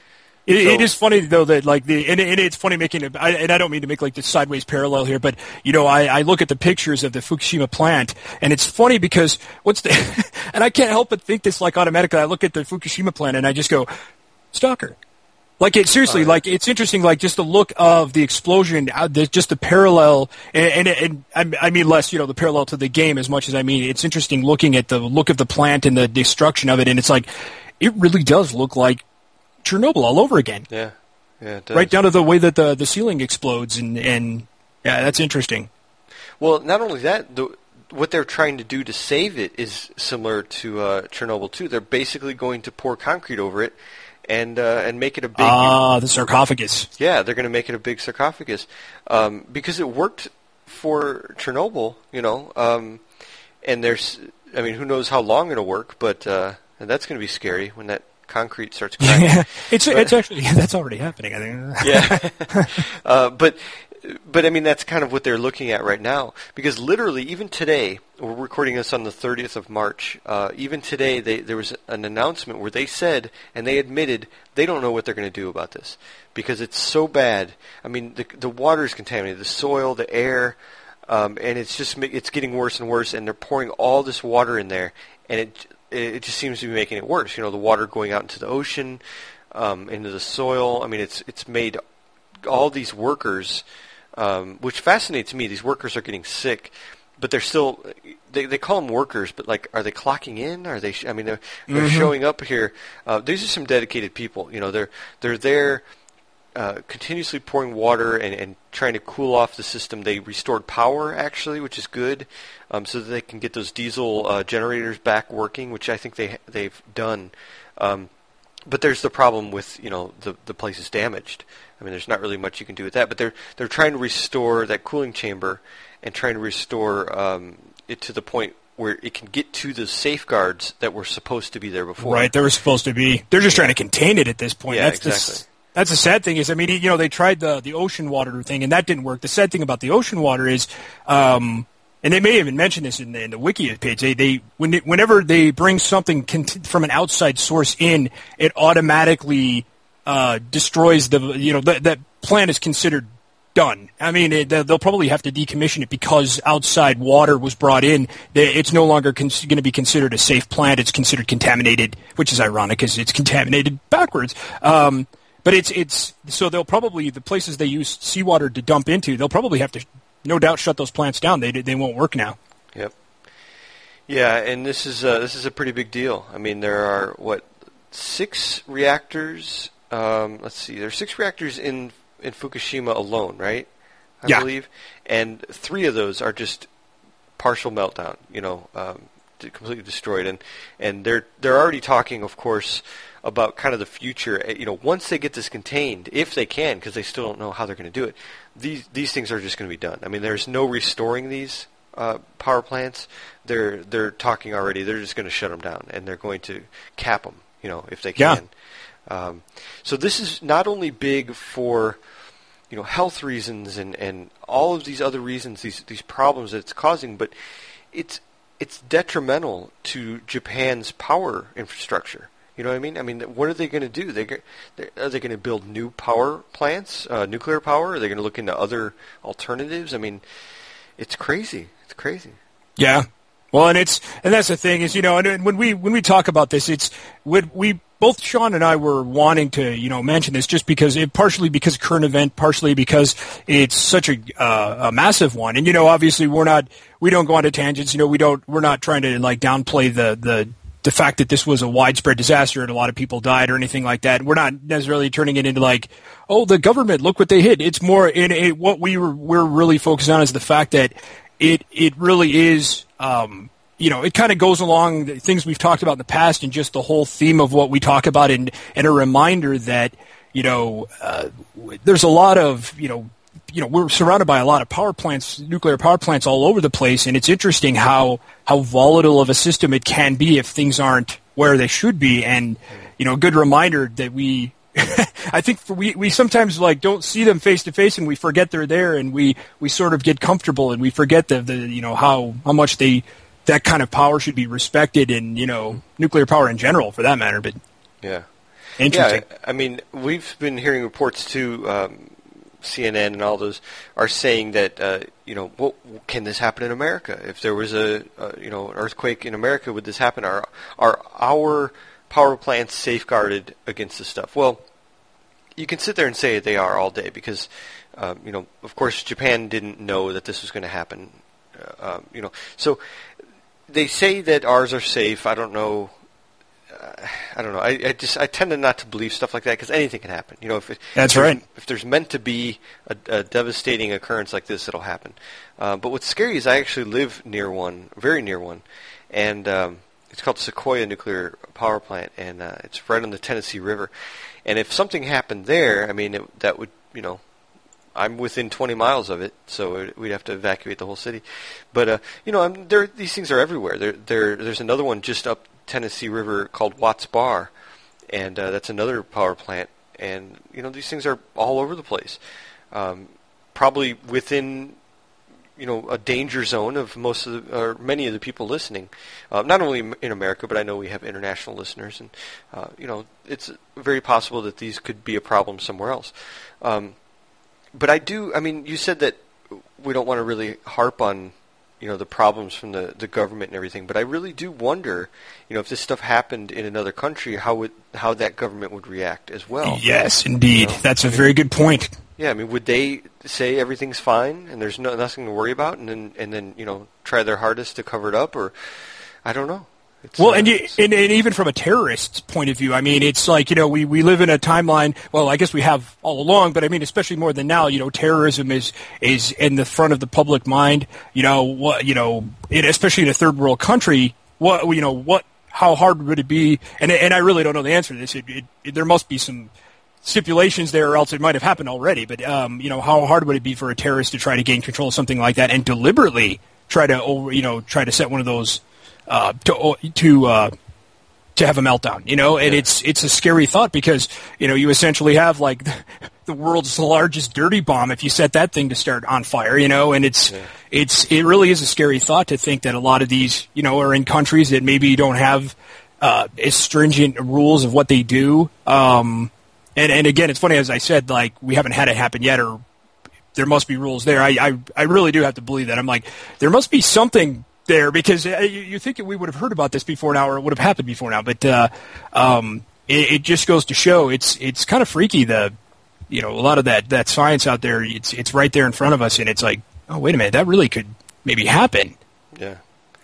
Speaker 3: It,
Speaker 2: so,
Speaker 3: it is funny though that like the and, and it's funny making it. I, and I don't mean to make like this sideways parallel here, but you know I, I look at the pictures of the Fukushima plant, and it's funny because what's the and I can't help but think this like automatically. I look at the Fukushima plant and I just go, stalker. Like it seriously, uh, like it's interesting. Like just the look of the explosion, uh, the, just the parallel, and, and, and I mean less, you know, the parallel to the game as much as I mean it's interesting looking at the look of the plant and the destruction of it, and it's like it really does look like Chernobyl all over again.
Speaker 2: Yeah, yeah, it does.
Speaker 3: Right down to the way that the the ceiling explodes, and and yeah, that's interesting.
Speaker 2: Well, not only that, the, what they're trying to do to save it is similar to uh, Chernobyl too. They're basically going to pour concrete over it. And uh, and make it a big
Speaker 3: ah the sarcophagus.
Speaker 2: Yeah, they're going to make it a big sarcophagus um, because it worked for Chernobyl, you know. Um, and there's, I mean, who knows how long it'll work? But uh, and that's going to be scary when that concrete starts cracking.
Speaker 3: Yeah, it's but, it's actually that's already happening. I think.
Speaker 2: Yeah, uh, but but I mean that's kind of what they're looking at right now because literally even today. We're recording this on the thirtieth of March. Uh, even today, they, there was an announcement where they said, and they admitted, they don't know what they're going to do about this because it's so bad. I mean, the the water is contaminated, the soil, the air, um, and it's just it's getting worse and worse. And they're pouring all this water in there, and it it just seems to be making it worse. You know, the water going out into the ocean, um, into the soil. I mean, it's it's made all these workers, um, which fascinates me. These workers are getting sick. but they're still they they call them workers, but like, are they clocking in? Are they? Sh- I mean, they're they're
Speaker 3: Mm-hmm.
Speaker 2: showing up here. Uh, these are some dedicated people. You know, they're they're there. Uh, continuously pouring water and, and trying to cool off the system. They restored power, actually, which is good, um, so that they can get those diesel uh, generators back working, which I think they they've done. Um, but there's the problem with, you know, the the place is damaged. I mean, there's not really much you can do with that. But they're they're trying to restore that cooling chamber and trying to restore um, it to the point where it can get to the safeguards that were supposed to be there before.
Speaker 3: Right, they were supposed to be. They're just trying to contain it at this point.
Speaker 2: Yeah,
Speaker 3: That's
Speaker 2: exactly.
Speaker 3: The, That's the sad thing is, I mean, you know, they tried the the ocean water thing, and that didn't work. The sad thing about the ocean water is, um, and they may even mention this in the, in the wiki page. They they when it, whenever they bring something cont- from an outside source in, it automatically uh, destroys the you know that that plant is considered done. I mean, it, they'll probably have to decommission it because outside water was brought in. It's no longer con- going to be considered a safe plant. It's considered contaminated, which is ironic because it's contaminated backwards. Um, But it's it's so they'll probably the places they use seawater to dump into, they'll probably have to no doubt shut those plants down. They they won't work now.
Speaker 2: Yep. Yeah, and this is uh, this is a pretty big deal. I mean, there are what six reactors. Um, let's see, there are six reactors in in Fukushima alone, right? I
Speaker 3: Yeah.
Speaker 2: believe, and three of those are just partial meltdown. You know, um, completely destroyed, and and they're they're already talking, of course, about kind of the future. You know, once they get this contained, if they can, because they still don't know how they're going to do it, these these things are just going to be done. I mean, there's no restoring these uh, power plants. They're they're talking already. They're just going to shut them down, and they're going to cap them. You know, if they
Speaker 3: Yeah.
Speaker 2: can. Um, so this is not only big for, you know, health reasons and, and all of these other reasons, these these problems that it's causing, but it's it's detrimental to Japan's power infrastructure. You know what I mean? I mean, what are they going to do? They are they going to build new power plants, uh, nuclear power? Are they going to look into other alternatives? I mean, it's crazy. It's crazy.
Speaker 3: Yeah. Well, and it's and that's the thing is, you know, and, and when we when we talk about this, it's when we both Sean and I were wanting to, you know, mention this just because it partially because of current event, partially because it's such a uh, a massive one. And you know, obviously we're not we don't go on to tangents. You know, we don't we're not trying to like downplay the the the fact that this was a widespread disaster and a lot of people died or anything like that. We're not necessarily turning it into like, oh, the government, look what they hit. It's more in it, what we were, we're really focused on is the fact that it it really is, um, you know, it kind of goes along the things we've talked about in the past and just the whole theme of what we talk about and, and a reminder that, you know, uh, there's a lot of, you know, you know, we're surrounded by a lot of power plants, nuclear power plants all over the place, and it's interesting how how volatile of a system it can be if things aren't where they should be. And you know, a good reminder that we, I think for, we we sometimes like don't see them face to face, and we forget they're there, and we, we sort of get comfortable, and we forget the, the you know how how much they that kind of power should be respected, and you know, nuclear power in general for that matter. But
Speaker 2: yeah,
Speaker 3: interesting.
Speaker 2: Yeah, I mean, we've been hearing reports too. Um, C N N and all those are saying that uh, you know, what can this happen in America? If there was a, a you know an earthquake in America, would this happen? Are are our power plants safeguarded against this stuff? Well, you can sit there and say they are all day because um, you know, of course, Japan didn't know that this was going to happen. Uh, um, you know, so they say that ours are safe. I don't know. Uh, I don't know. I, I just I tend to not to believe stuff like that because anything can happen. You know, if it,
Speaker 3: That's
Speaker 2: if
Speaker 3: right.
Speaker 2: If there's meant to be a, a devastating occurrence like this, it'll happen. Uh, but what's scary is I actually live near one, very near one, and um, it's called Sequoia Nuclear Power Plant, and uh, it's right on the Tennessee River. And if something happened there, I mean, it, that would, you know, I'm within twenty miles of it, so it, we'd have to evacuate the whole city. But uh, you know, I'm, there these things are everywhere. There, there, there's another one just up Tennessee River called Watts Bar, and uh, that's another power plant. And you know, these things are all over the place. Um, probably within, you know, a danger zone of most of the, or many of the people listening. Uh, not only in America, but I know we have international listeners, and uh, you know, it's very possible that these could be a problem somewhere else. Um, but I do. I mean, you said that we don't want to really harp on you know, the problems from the, the government and everything. But I really do wonder, you know, if this stuff happened in another country, how would how that government would react as well.
Speaker 3: Yes, indeed.
Speaker 2: You know?
Speaker 3: That's a very good point.
Speaker 2: Yeah, I mean, would they say everything's fine and there's no nothing to worry about, and then and then you know try their hardest to cover it up, or I don't know. It's,
Speaker 3: well,
Speaker 2: uh,
Speaker 3: and, you, and and even from a terrorist's point of view, I mean, it's like, you know, we, we live in a timeline, well, I guess we have all along, but I mean, especially more than now, you know, terrorism is is in the front of the public mind, you know, what, you know, it, especially in a third world country, what, you know, what, how hard would it be, and and I really don't know the answer to this, it, it, it, there must be some stipulations there, or else it might have happened already, but, um, you know, how hard would it be for a terrorist to try to gain control of something like that and deliberately try to, over, you know, try to set one of those, uh, to, to, uh, to have a meltdown, you know, and yeah. it's it's a scary thought because, you know, you essentially have like the world's largest dirty bomb if you set that thing to start on fire, you know, and it's yeah. it's it really is a scary thought to think that a lot of these, you know, are in countries that maybe don't have uh, as stringent rules of what they do. Um, and and again, it's funny, as I said, like we haven't had it happen yet, or there must be rules there. I I, I really do have to believe that. I'm like, there must be something there, because uh, you, you think we would have heard about this before now, or it would have happened before now, but uh, um, it, it just goes to show it's it's kind of freaky. The you know a lot of that, that science out there, it's it's right there in front of us, and it's like, oh wait a minute, that really could maybe happen.
Speaker 2: Yeah,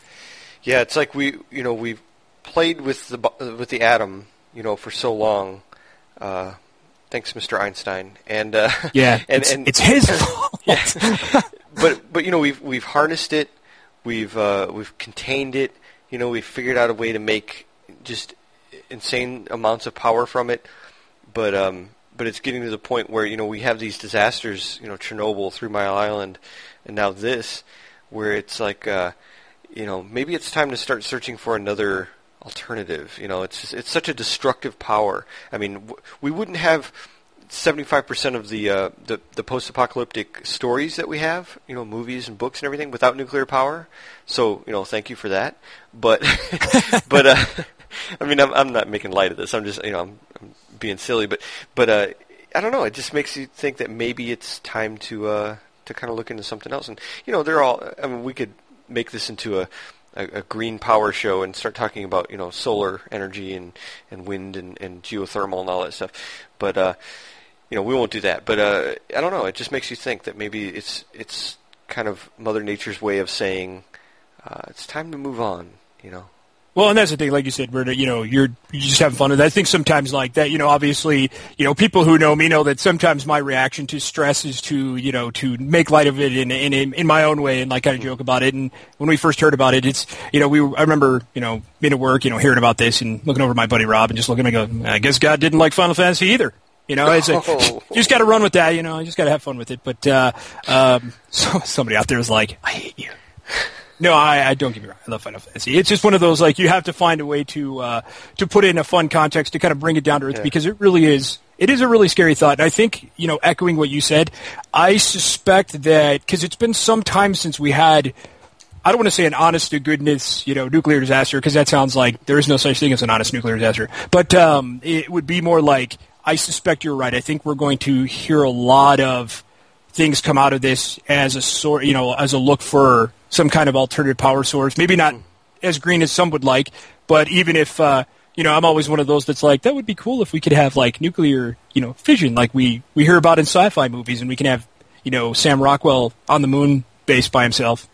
Speaker 2: yeah. It's like we you know we've played with the with the atom you know for so long. Uh, thanks, Mister Einstein, and uh,
Speaker 3: yeah,
Speaker 2: and,
Speaker 3: it's,
Speaker 2: and
Speaker 3: it's his fault.
Speaker 2: Yeah. but but you know we've we've harnessed it. We've uh, we've contained it. You know, we've figured out a way to make just insane amounts of power from it. But um, but it's getting to the point where you know we have these disasters. You know, Chernobyl, Three Mile Island, and now this, where it's like uh, you know maybe it's time to start searching for another alternative. You know, it's just, it's such a destructive power. I mean, w- we wouldn't have seventy-five percent of the, uh, the the post-apocalyptic stories that we have, you know, movies and books and everything, without nuclear power. So, you know, thank you for that. But, but uh, I mean, I'm I'm not making light of this. I'm just, you know, I'm, I'm being silly. But, but uh, I don't know. It just makes you think that maybe it's time to uh, to kind of look into something else. And you know, they're all. I mean, we could make this into a. A, a green power show and start talking about you know solar energy and, and wind and, and geothermal and all that stuff, but uh, you know we won't do that. But uh, I don't know. It just makes you think that maybe it's it's kind of Mother Nature's way of saying uh, it's time to move on. You know.
Speaker 3: Well, and that's the thing, like you said, Berta, you know, you're, you're just having fun with it. I think sometimes like that, you know, obviously, you know, people who know me know that sometimes my reaction to stress is to, you know, to make light of it in in, in my own way and like kind of joke about it. And when we first heard about it, it's, you know, we I remember, you know, being at work, you know, hearing about this and looking over at my buddy Rob and just looking at me and go, I guess God didn't like Final Fantasy either. You know, it's like,
Speaker 2: oh.
Speaker 3: you just got to run with that, you know, you just got to have fun with it. But uh, um, so somebody out there is like, I hate you. No, I, I don't get me wrong. I love Final Fantasy. It's just one of those, like, you have to find a way to uh, to put it in a fun context to kind of bring it down to earth yeah. because it really is, it is a really scary thought. And I think, you know, echoing what you said, I suspect that, because it's been some time since we had, I don't want to say an honest to goodness, you know, nuclear disaster, because that sounds like there is no such thing as an honest nuclear disaster. But um, it would be more like, I suspect you're right. I think we're going to hear a lot of things come out of this as a sort, you know, as a look for some kind of alternative power source. Maybe not as green as some would like, but even if, uh, you know, I'm always one of those that's like, that would be cool if we could have like nuclear, you know, fission, like we, we hear about in sci-fi movies, and we can have, you know, Sam Rockwell on the moon base by himself.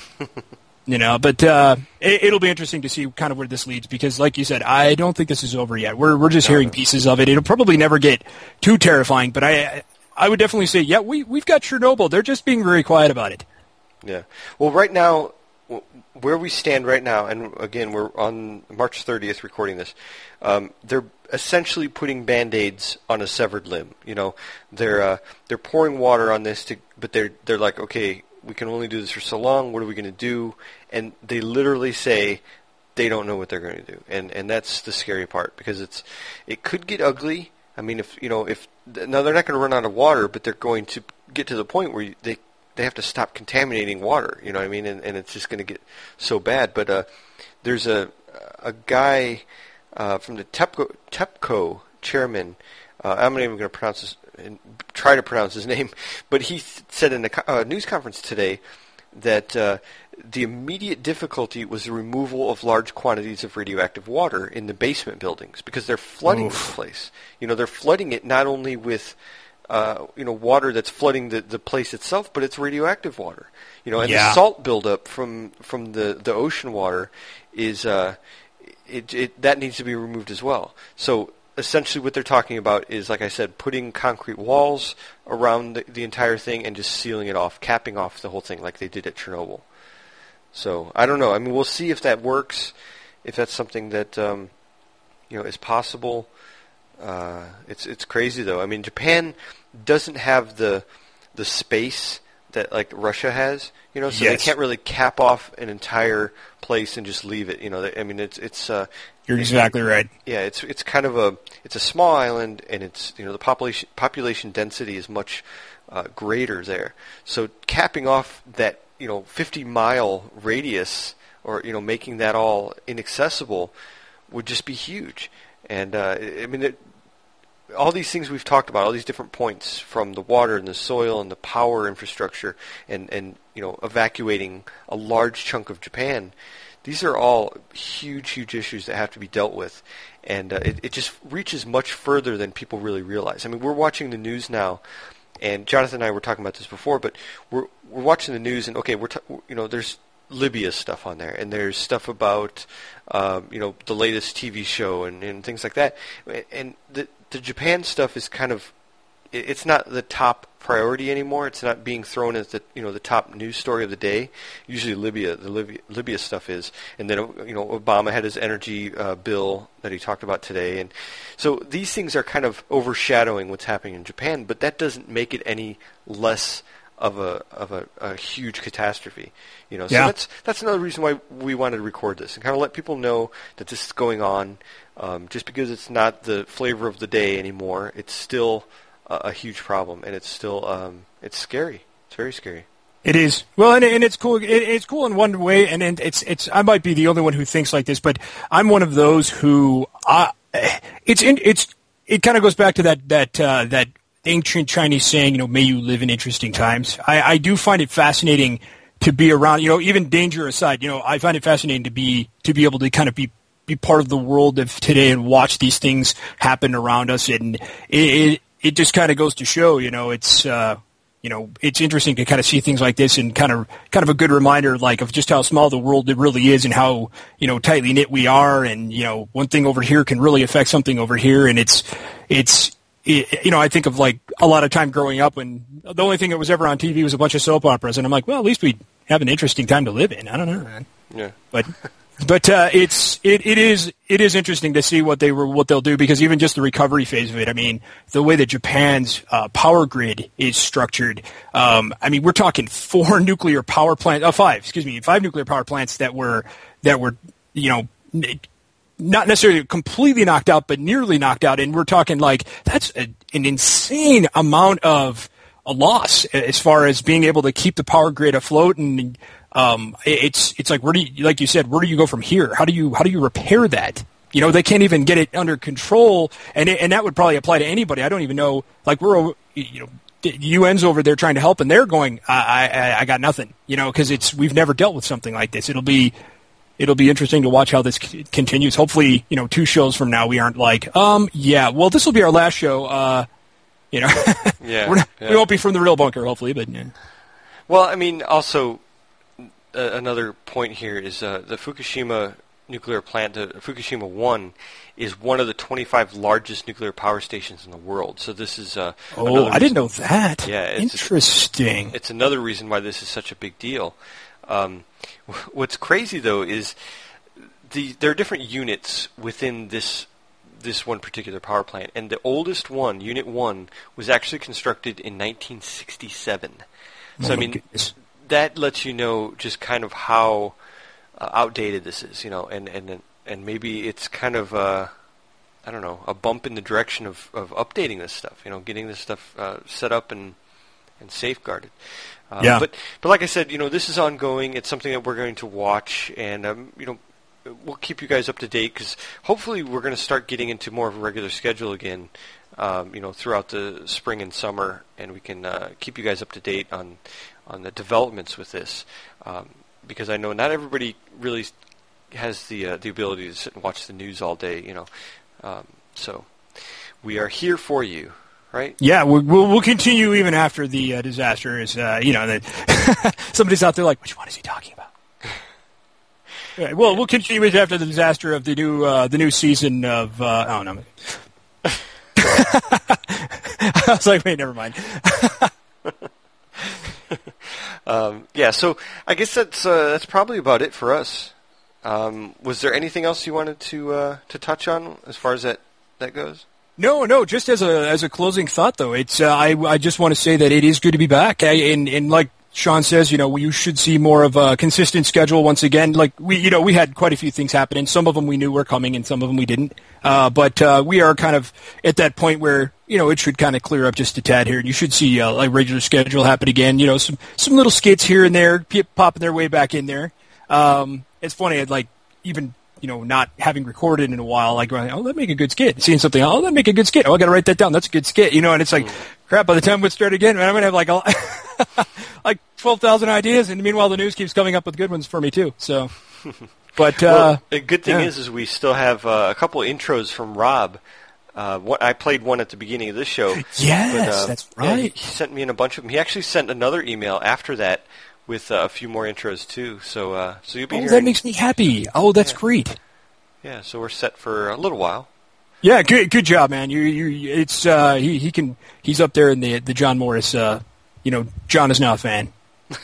Speaker 3: You know, but uh, it, it'll be interesting to see kind of where this leads, because, like you said, I don't think this is over yet. We're we're just hearing pieces of it. It'll probably never get too terrifying, but I I would definitely say, yeah, we we've got Chernobyl. They're just being very quiet about it.
Speaker 2: Yeah. Well, right now, where we stand right now, and again, we're on March thirtieth recording this. Um, they're essentially putting Band-Aids on a severed limb. You know, they're uh, they're pouring water on this, to, but they're they're like, okay, we can only do this for so long. What are we going to do? And they literally say they don't know what they're going to do, and and that's the scary part, because it's it could get ugly. I mean, if you know, if now they're not going to run out of water, but they're going to get to the point where they they have to stop contaminating water. You know what I mean? And and it's just going to get so bad. But uh, there's a a guy uh, from the TEPCO, TEPCO chairman. Uh, I'm not even going to pronounce his, try to pronounce his name, but he th- said in a co- uh, news conference today that uh, the immediate difficulty was the removal of large quantities of radioactive water in the basement buildings because they're flooding
Speaker 3: Oof.
Speaker 2: this place. You know, they're flooding it not only with uh, you know water that's flooding the, the place itself, but it's radioactive water. You know, and
Speaker 3: Yeah.
Speaker 2: the salt buildup from from the, the ocean water is uh, it, it that needs to be removed as well. So essentially what they're talking about is, like I said, putting concrete walls around the, the entire thing and just sealing it off, capping off the whole thing like they did at Chernobyl. So I don't know. I mean, we'll see if that works, if that's something that um, you know is possible. Uh, it's it's crazy though. I mean, Japan doesn't have the the space that like Russia has, you know, so
Speaker 3: Yes.
Speaker 2: they can't really cap off an entire place and just leave it. You know, they, I mean, it's it's. Uh,
Speaker 3: You're exactly right.
Speaker 2: Yeah, it's it's kind of a it's a small island, and it's you know the population population density is much uh, greater there. So capping off that you know fifty mile radius, or you know making that all inaccessible, would just be huge. And uh, I mean, it, all these things we've talked about, all these different points, from the water and the soil and the power infrastructure, and and you know evacuating a large chunk of Japan. These are all huge, huge issues that have to be dealt with, and uh, it, it just reaches much further than people really realize. I mean, we're watching the news now, and Jonathan and I were talking about this before, but we're we're watching the news, and okay, we're t- you know there's Libya stuff on there, and there's stuff about um, you know the latest T V show and, and things like that, and the the Japan stuff is kind of it, it's not the top priority anymore. It's not being thrown as the you know the top news story of the day. Usually Libya, the Libya, Libya stuff is, and then you know Obama had his energy uh, bill that he talked about today, and so these things are kind of overshadowing what's happening in Japan. But that doesn't make it any less of a of a, a huge catastrophe. You know, so
Speaker 3: Yeah.
Speaker 2: that's that's another reason why we wanted to record this and kind of let people know that this is going on. Um, just because it's not the flavor of the day anymore, it's still a huge problem, and it's still um, it's scary. It's very scary.
Speaker 3: It is. Well, and, and it's cool. It, it's cool in one way, and, and it's it's. I might be the only one who thinks like this, but I'm one of those who. Uh, it's in, it's it kind of goes back to that that uh, that ancient Chinese saying, you know, "May you live in interesting times." I, I do find it fascinating to be around. You know, even danger aside, you know, I find it fascinating to be to be able to kind of be. be part of the world of today and watch these things happen around us, and it it, it just kind of goes to show, you know, it's uh, you know, it's interesting to kind of see things like this and kind of kind of a good reminder, like, of just how small the world it really is and how, you know, tightly knit we are, and you know, one thing over here can really affect something over here, and it's it's. It, you know, I think of like a lot of time growing up when the only thing that was ever on T V was a bunch of soap operas, and I'm like, well, at least we have an interesting time to live in. I don't know, man.
Speaker 2: Yeah,
Speaker 3: but. But uh, it's it, it is it is interesting to see what they were what they'll do, because even just the recovery phase of it. I mean, the way that Japan's uh, power grid is structured. Um, I mean, we're talking four nuclear power plants. Oh, five, excuse me, five nuclear power plants that were that were you know not necessarily completely knocked out, but nearly knocked out. And we're talking like that's a, an insane amount of a loss as far as being able to keep the power grid afloat. And Um, it's it's like where do you, like you said, where do you go from here? How do you how do you repair that? You know, they can't even get it under control, and it, and that would probably apply to anybody. I don't even know. Like we're you know, the U N's over there trying to help, and they're going, I I, I got nothing. You know, because it's we've never dealt with something like this. It'll be it'll be interesting to watch how this c- continues. Hopefully, you know, two shows from now we aren't like, um, yeah, well, this will be our last show. Uh, you know,
Speaker 2: yeah,
Speaker 3: we're not,
Speaker 2: yeah.
Speaker 3: we won't be from the real bunker, hopefully, but yeah.
Speaker 2: Well, I mean, also. Uh, another point here is uh, the Fukushima nuclear plant, the Fukushima one, is one of the twenty-five largest nuclear power stations in the world. So this is uh,
Speaker 3: oh, I didn't know that.
Speaker 2: Yeah, it's,
Speaker 3: interesting.
Speaker 2: It's, it's another reason why this is such a big deal. Um, what's crazy though is the there are different units within this this one particular power plant, and the oldest one, Unit One, was actually constructed in nineteen sixty-seven. So
Speaker 3: oh
Speaker 2: I mean.
Speaker 3: Goodness.
Speaker 2: That lets you know just kind of how uh, outdated this is, you know, and, and and maybe it's kind of uh, I don't know, a bump in the direction of, of updating this stuff, you know, getting this stuff uh, set up and and safeguarded. Uh,
Speaker 3: yeah.
Speaker 2: But but like I said, you know, this is ongoing. It's something that we're going to watch, and um, you know, we'll keep you guys up to date, because hopefully we're going to start getting into more of a regular schedule again. Um, you know, throughout the spring and summer, and we can uh, keep you guys up to date on on the developments with this. Um, because I know not everybody really has the uh, the ability to sit and watch the news all day, you know. Um, so we are here for you, right?
Speaker 3: Yeah, we'll we'll, we'll continue even after the uh, disaster is, uh, you know, that somebody's out there like, which one is he talking about? Right, well, we'll continue it after the disaster of the new uh, the new season of. Uh, oh no. I was like, wait, never mind.
Speaker 2: um, yeah, so I guess that's uh, that's probably about it for us. Um, was there anything else you wanted to uh, to touch on as far as that, that goes?
Speaker 3: No, no. Just as a as a closing thought, though, it's uh, I I just want to say that it is good to be back. I, and and like Sean says, you know, you should see more of a consistent schedule once again. Like we, you know, we had quite a few things happening. Some of them we knew were coming, and some of them we didn't. Uh, but uh, we are kind of at that point where, you know, it should kind of clear up just a tad here, and you should see uh, like regular schedule happen again. You know, some some little skits here and there, p- popping their way back in there. Um, it's funny, I'd like even. You know, not having recorded in a while, like, oh, that'd make a good skit. Seeing something, oh, that'd make a good skit. Oh, I got to write that down. That's a good skit. You know, and it's like, crap, by the time we start again, man, I'm going to have like a, like twelve thousand ideas, and meanwhile the news keeps coming up with good ones for me, too. So, but, uh...
Speaker 2: Well, the good thing
Speaker 3: yeah.
Speaker 2: is, is we still have uh, a couple of intros from Rob. Uh, what, I played one at the beginning of this show.
Speaker 3: Yes,
Speaker 2: but, uh,
Speaker 3: that's
Speaker 2: yeah,
Speaker 3: right.
Speaker 2: he, he sent me in a bunch of them. He actually sent another email after that with uh, a few more intros, too. So, uh, so you'll be
Speaker 3: oh,
Speaker 2: hearing...
Speaker 3: that makes me happy. Oh, that's
Speaker 2: yeah.
Speaker 3: great.
Speaker 2: Yeah, so we're set for a little while.
Speaker 3: Yeah, good, good job, man. You, you, it's uh, he, he can, he's up there in the the John Morris. Uh, you know, John is now a fan.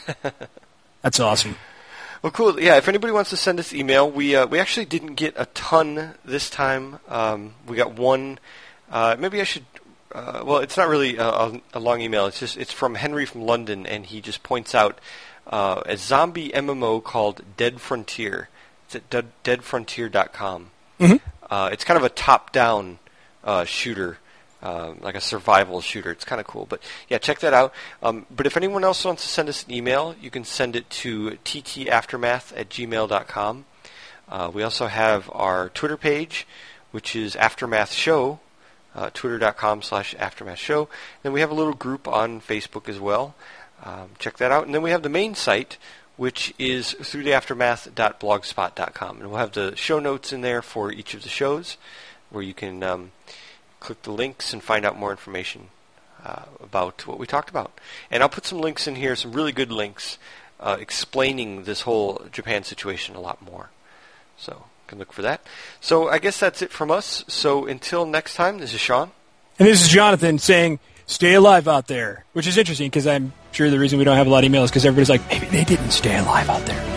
Speaker 3: That's awesome.
Speaker 2: Well, cool. Yeah, if anybody wants to send us email, we uh, we actually didn't get a ton this time. Um, we got one. Uh, maybe I should. Uh, well, it's not really a, a long email. It's just it's from Henry from London, and he just points out uh, a zombie M M O called Dead Frontier. It's at dead, dead frontier dot com.
Speaker 3: Mm-hmm.
Speaker 2: Uh, it's kind of a top-down uh, shooter, uh, like a survival shooter. It's kind of cool. But, yeah, check that out. Um, but if anyone else wants to send us an email, you can send it to t t aftermath at gmail dot com. Uh, we also have our Twitter page, which is Aftermath Show, uh, twitter dot com slash Aftermath Show. And we have a little group on Facebook as well. Um, check that out. And then we have the main site, which is through the aftermath dot blogspot dot com. And we'll have the show notes in there for each of the shows, where you can um, click the links and find out more information uh, about what we talked about. And I'll put some links in here, some really good links, uh, explaining this whole Japan situation a lot more. So you can look for that. So I guess that's it from us. So until next time, this is Sean.
Speaker 3: And this is Jonathan saying, stay alive out there, which is interesting because I'm sure the reason we don't have a lot of emails is because everybody's like, maybe they didn't stay alive out there.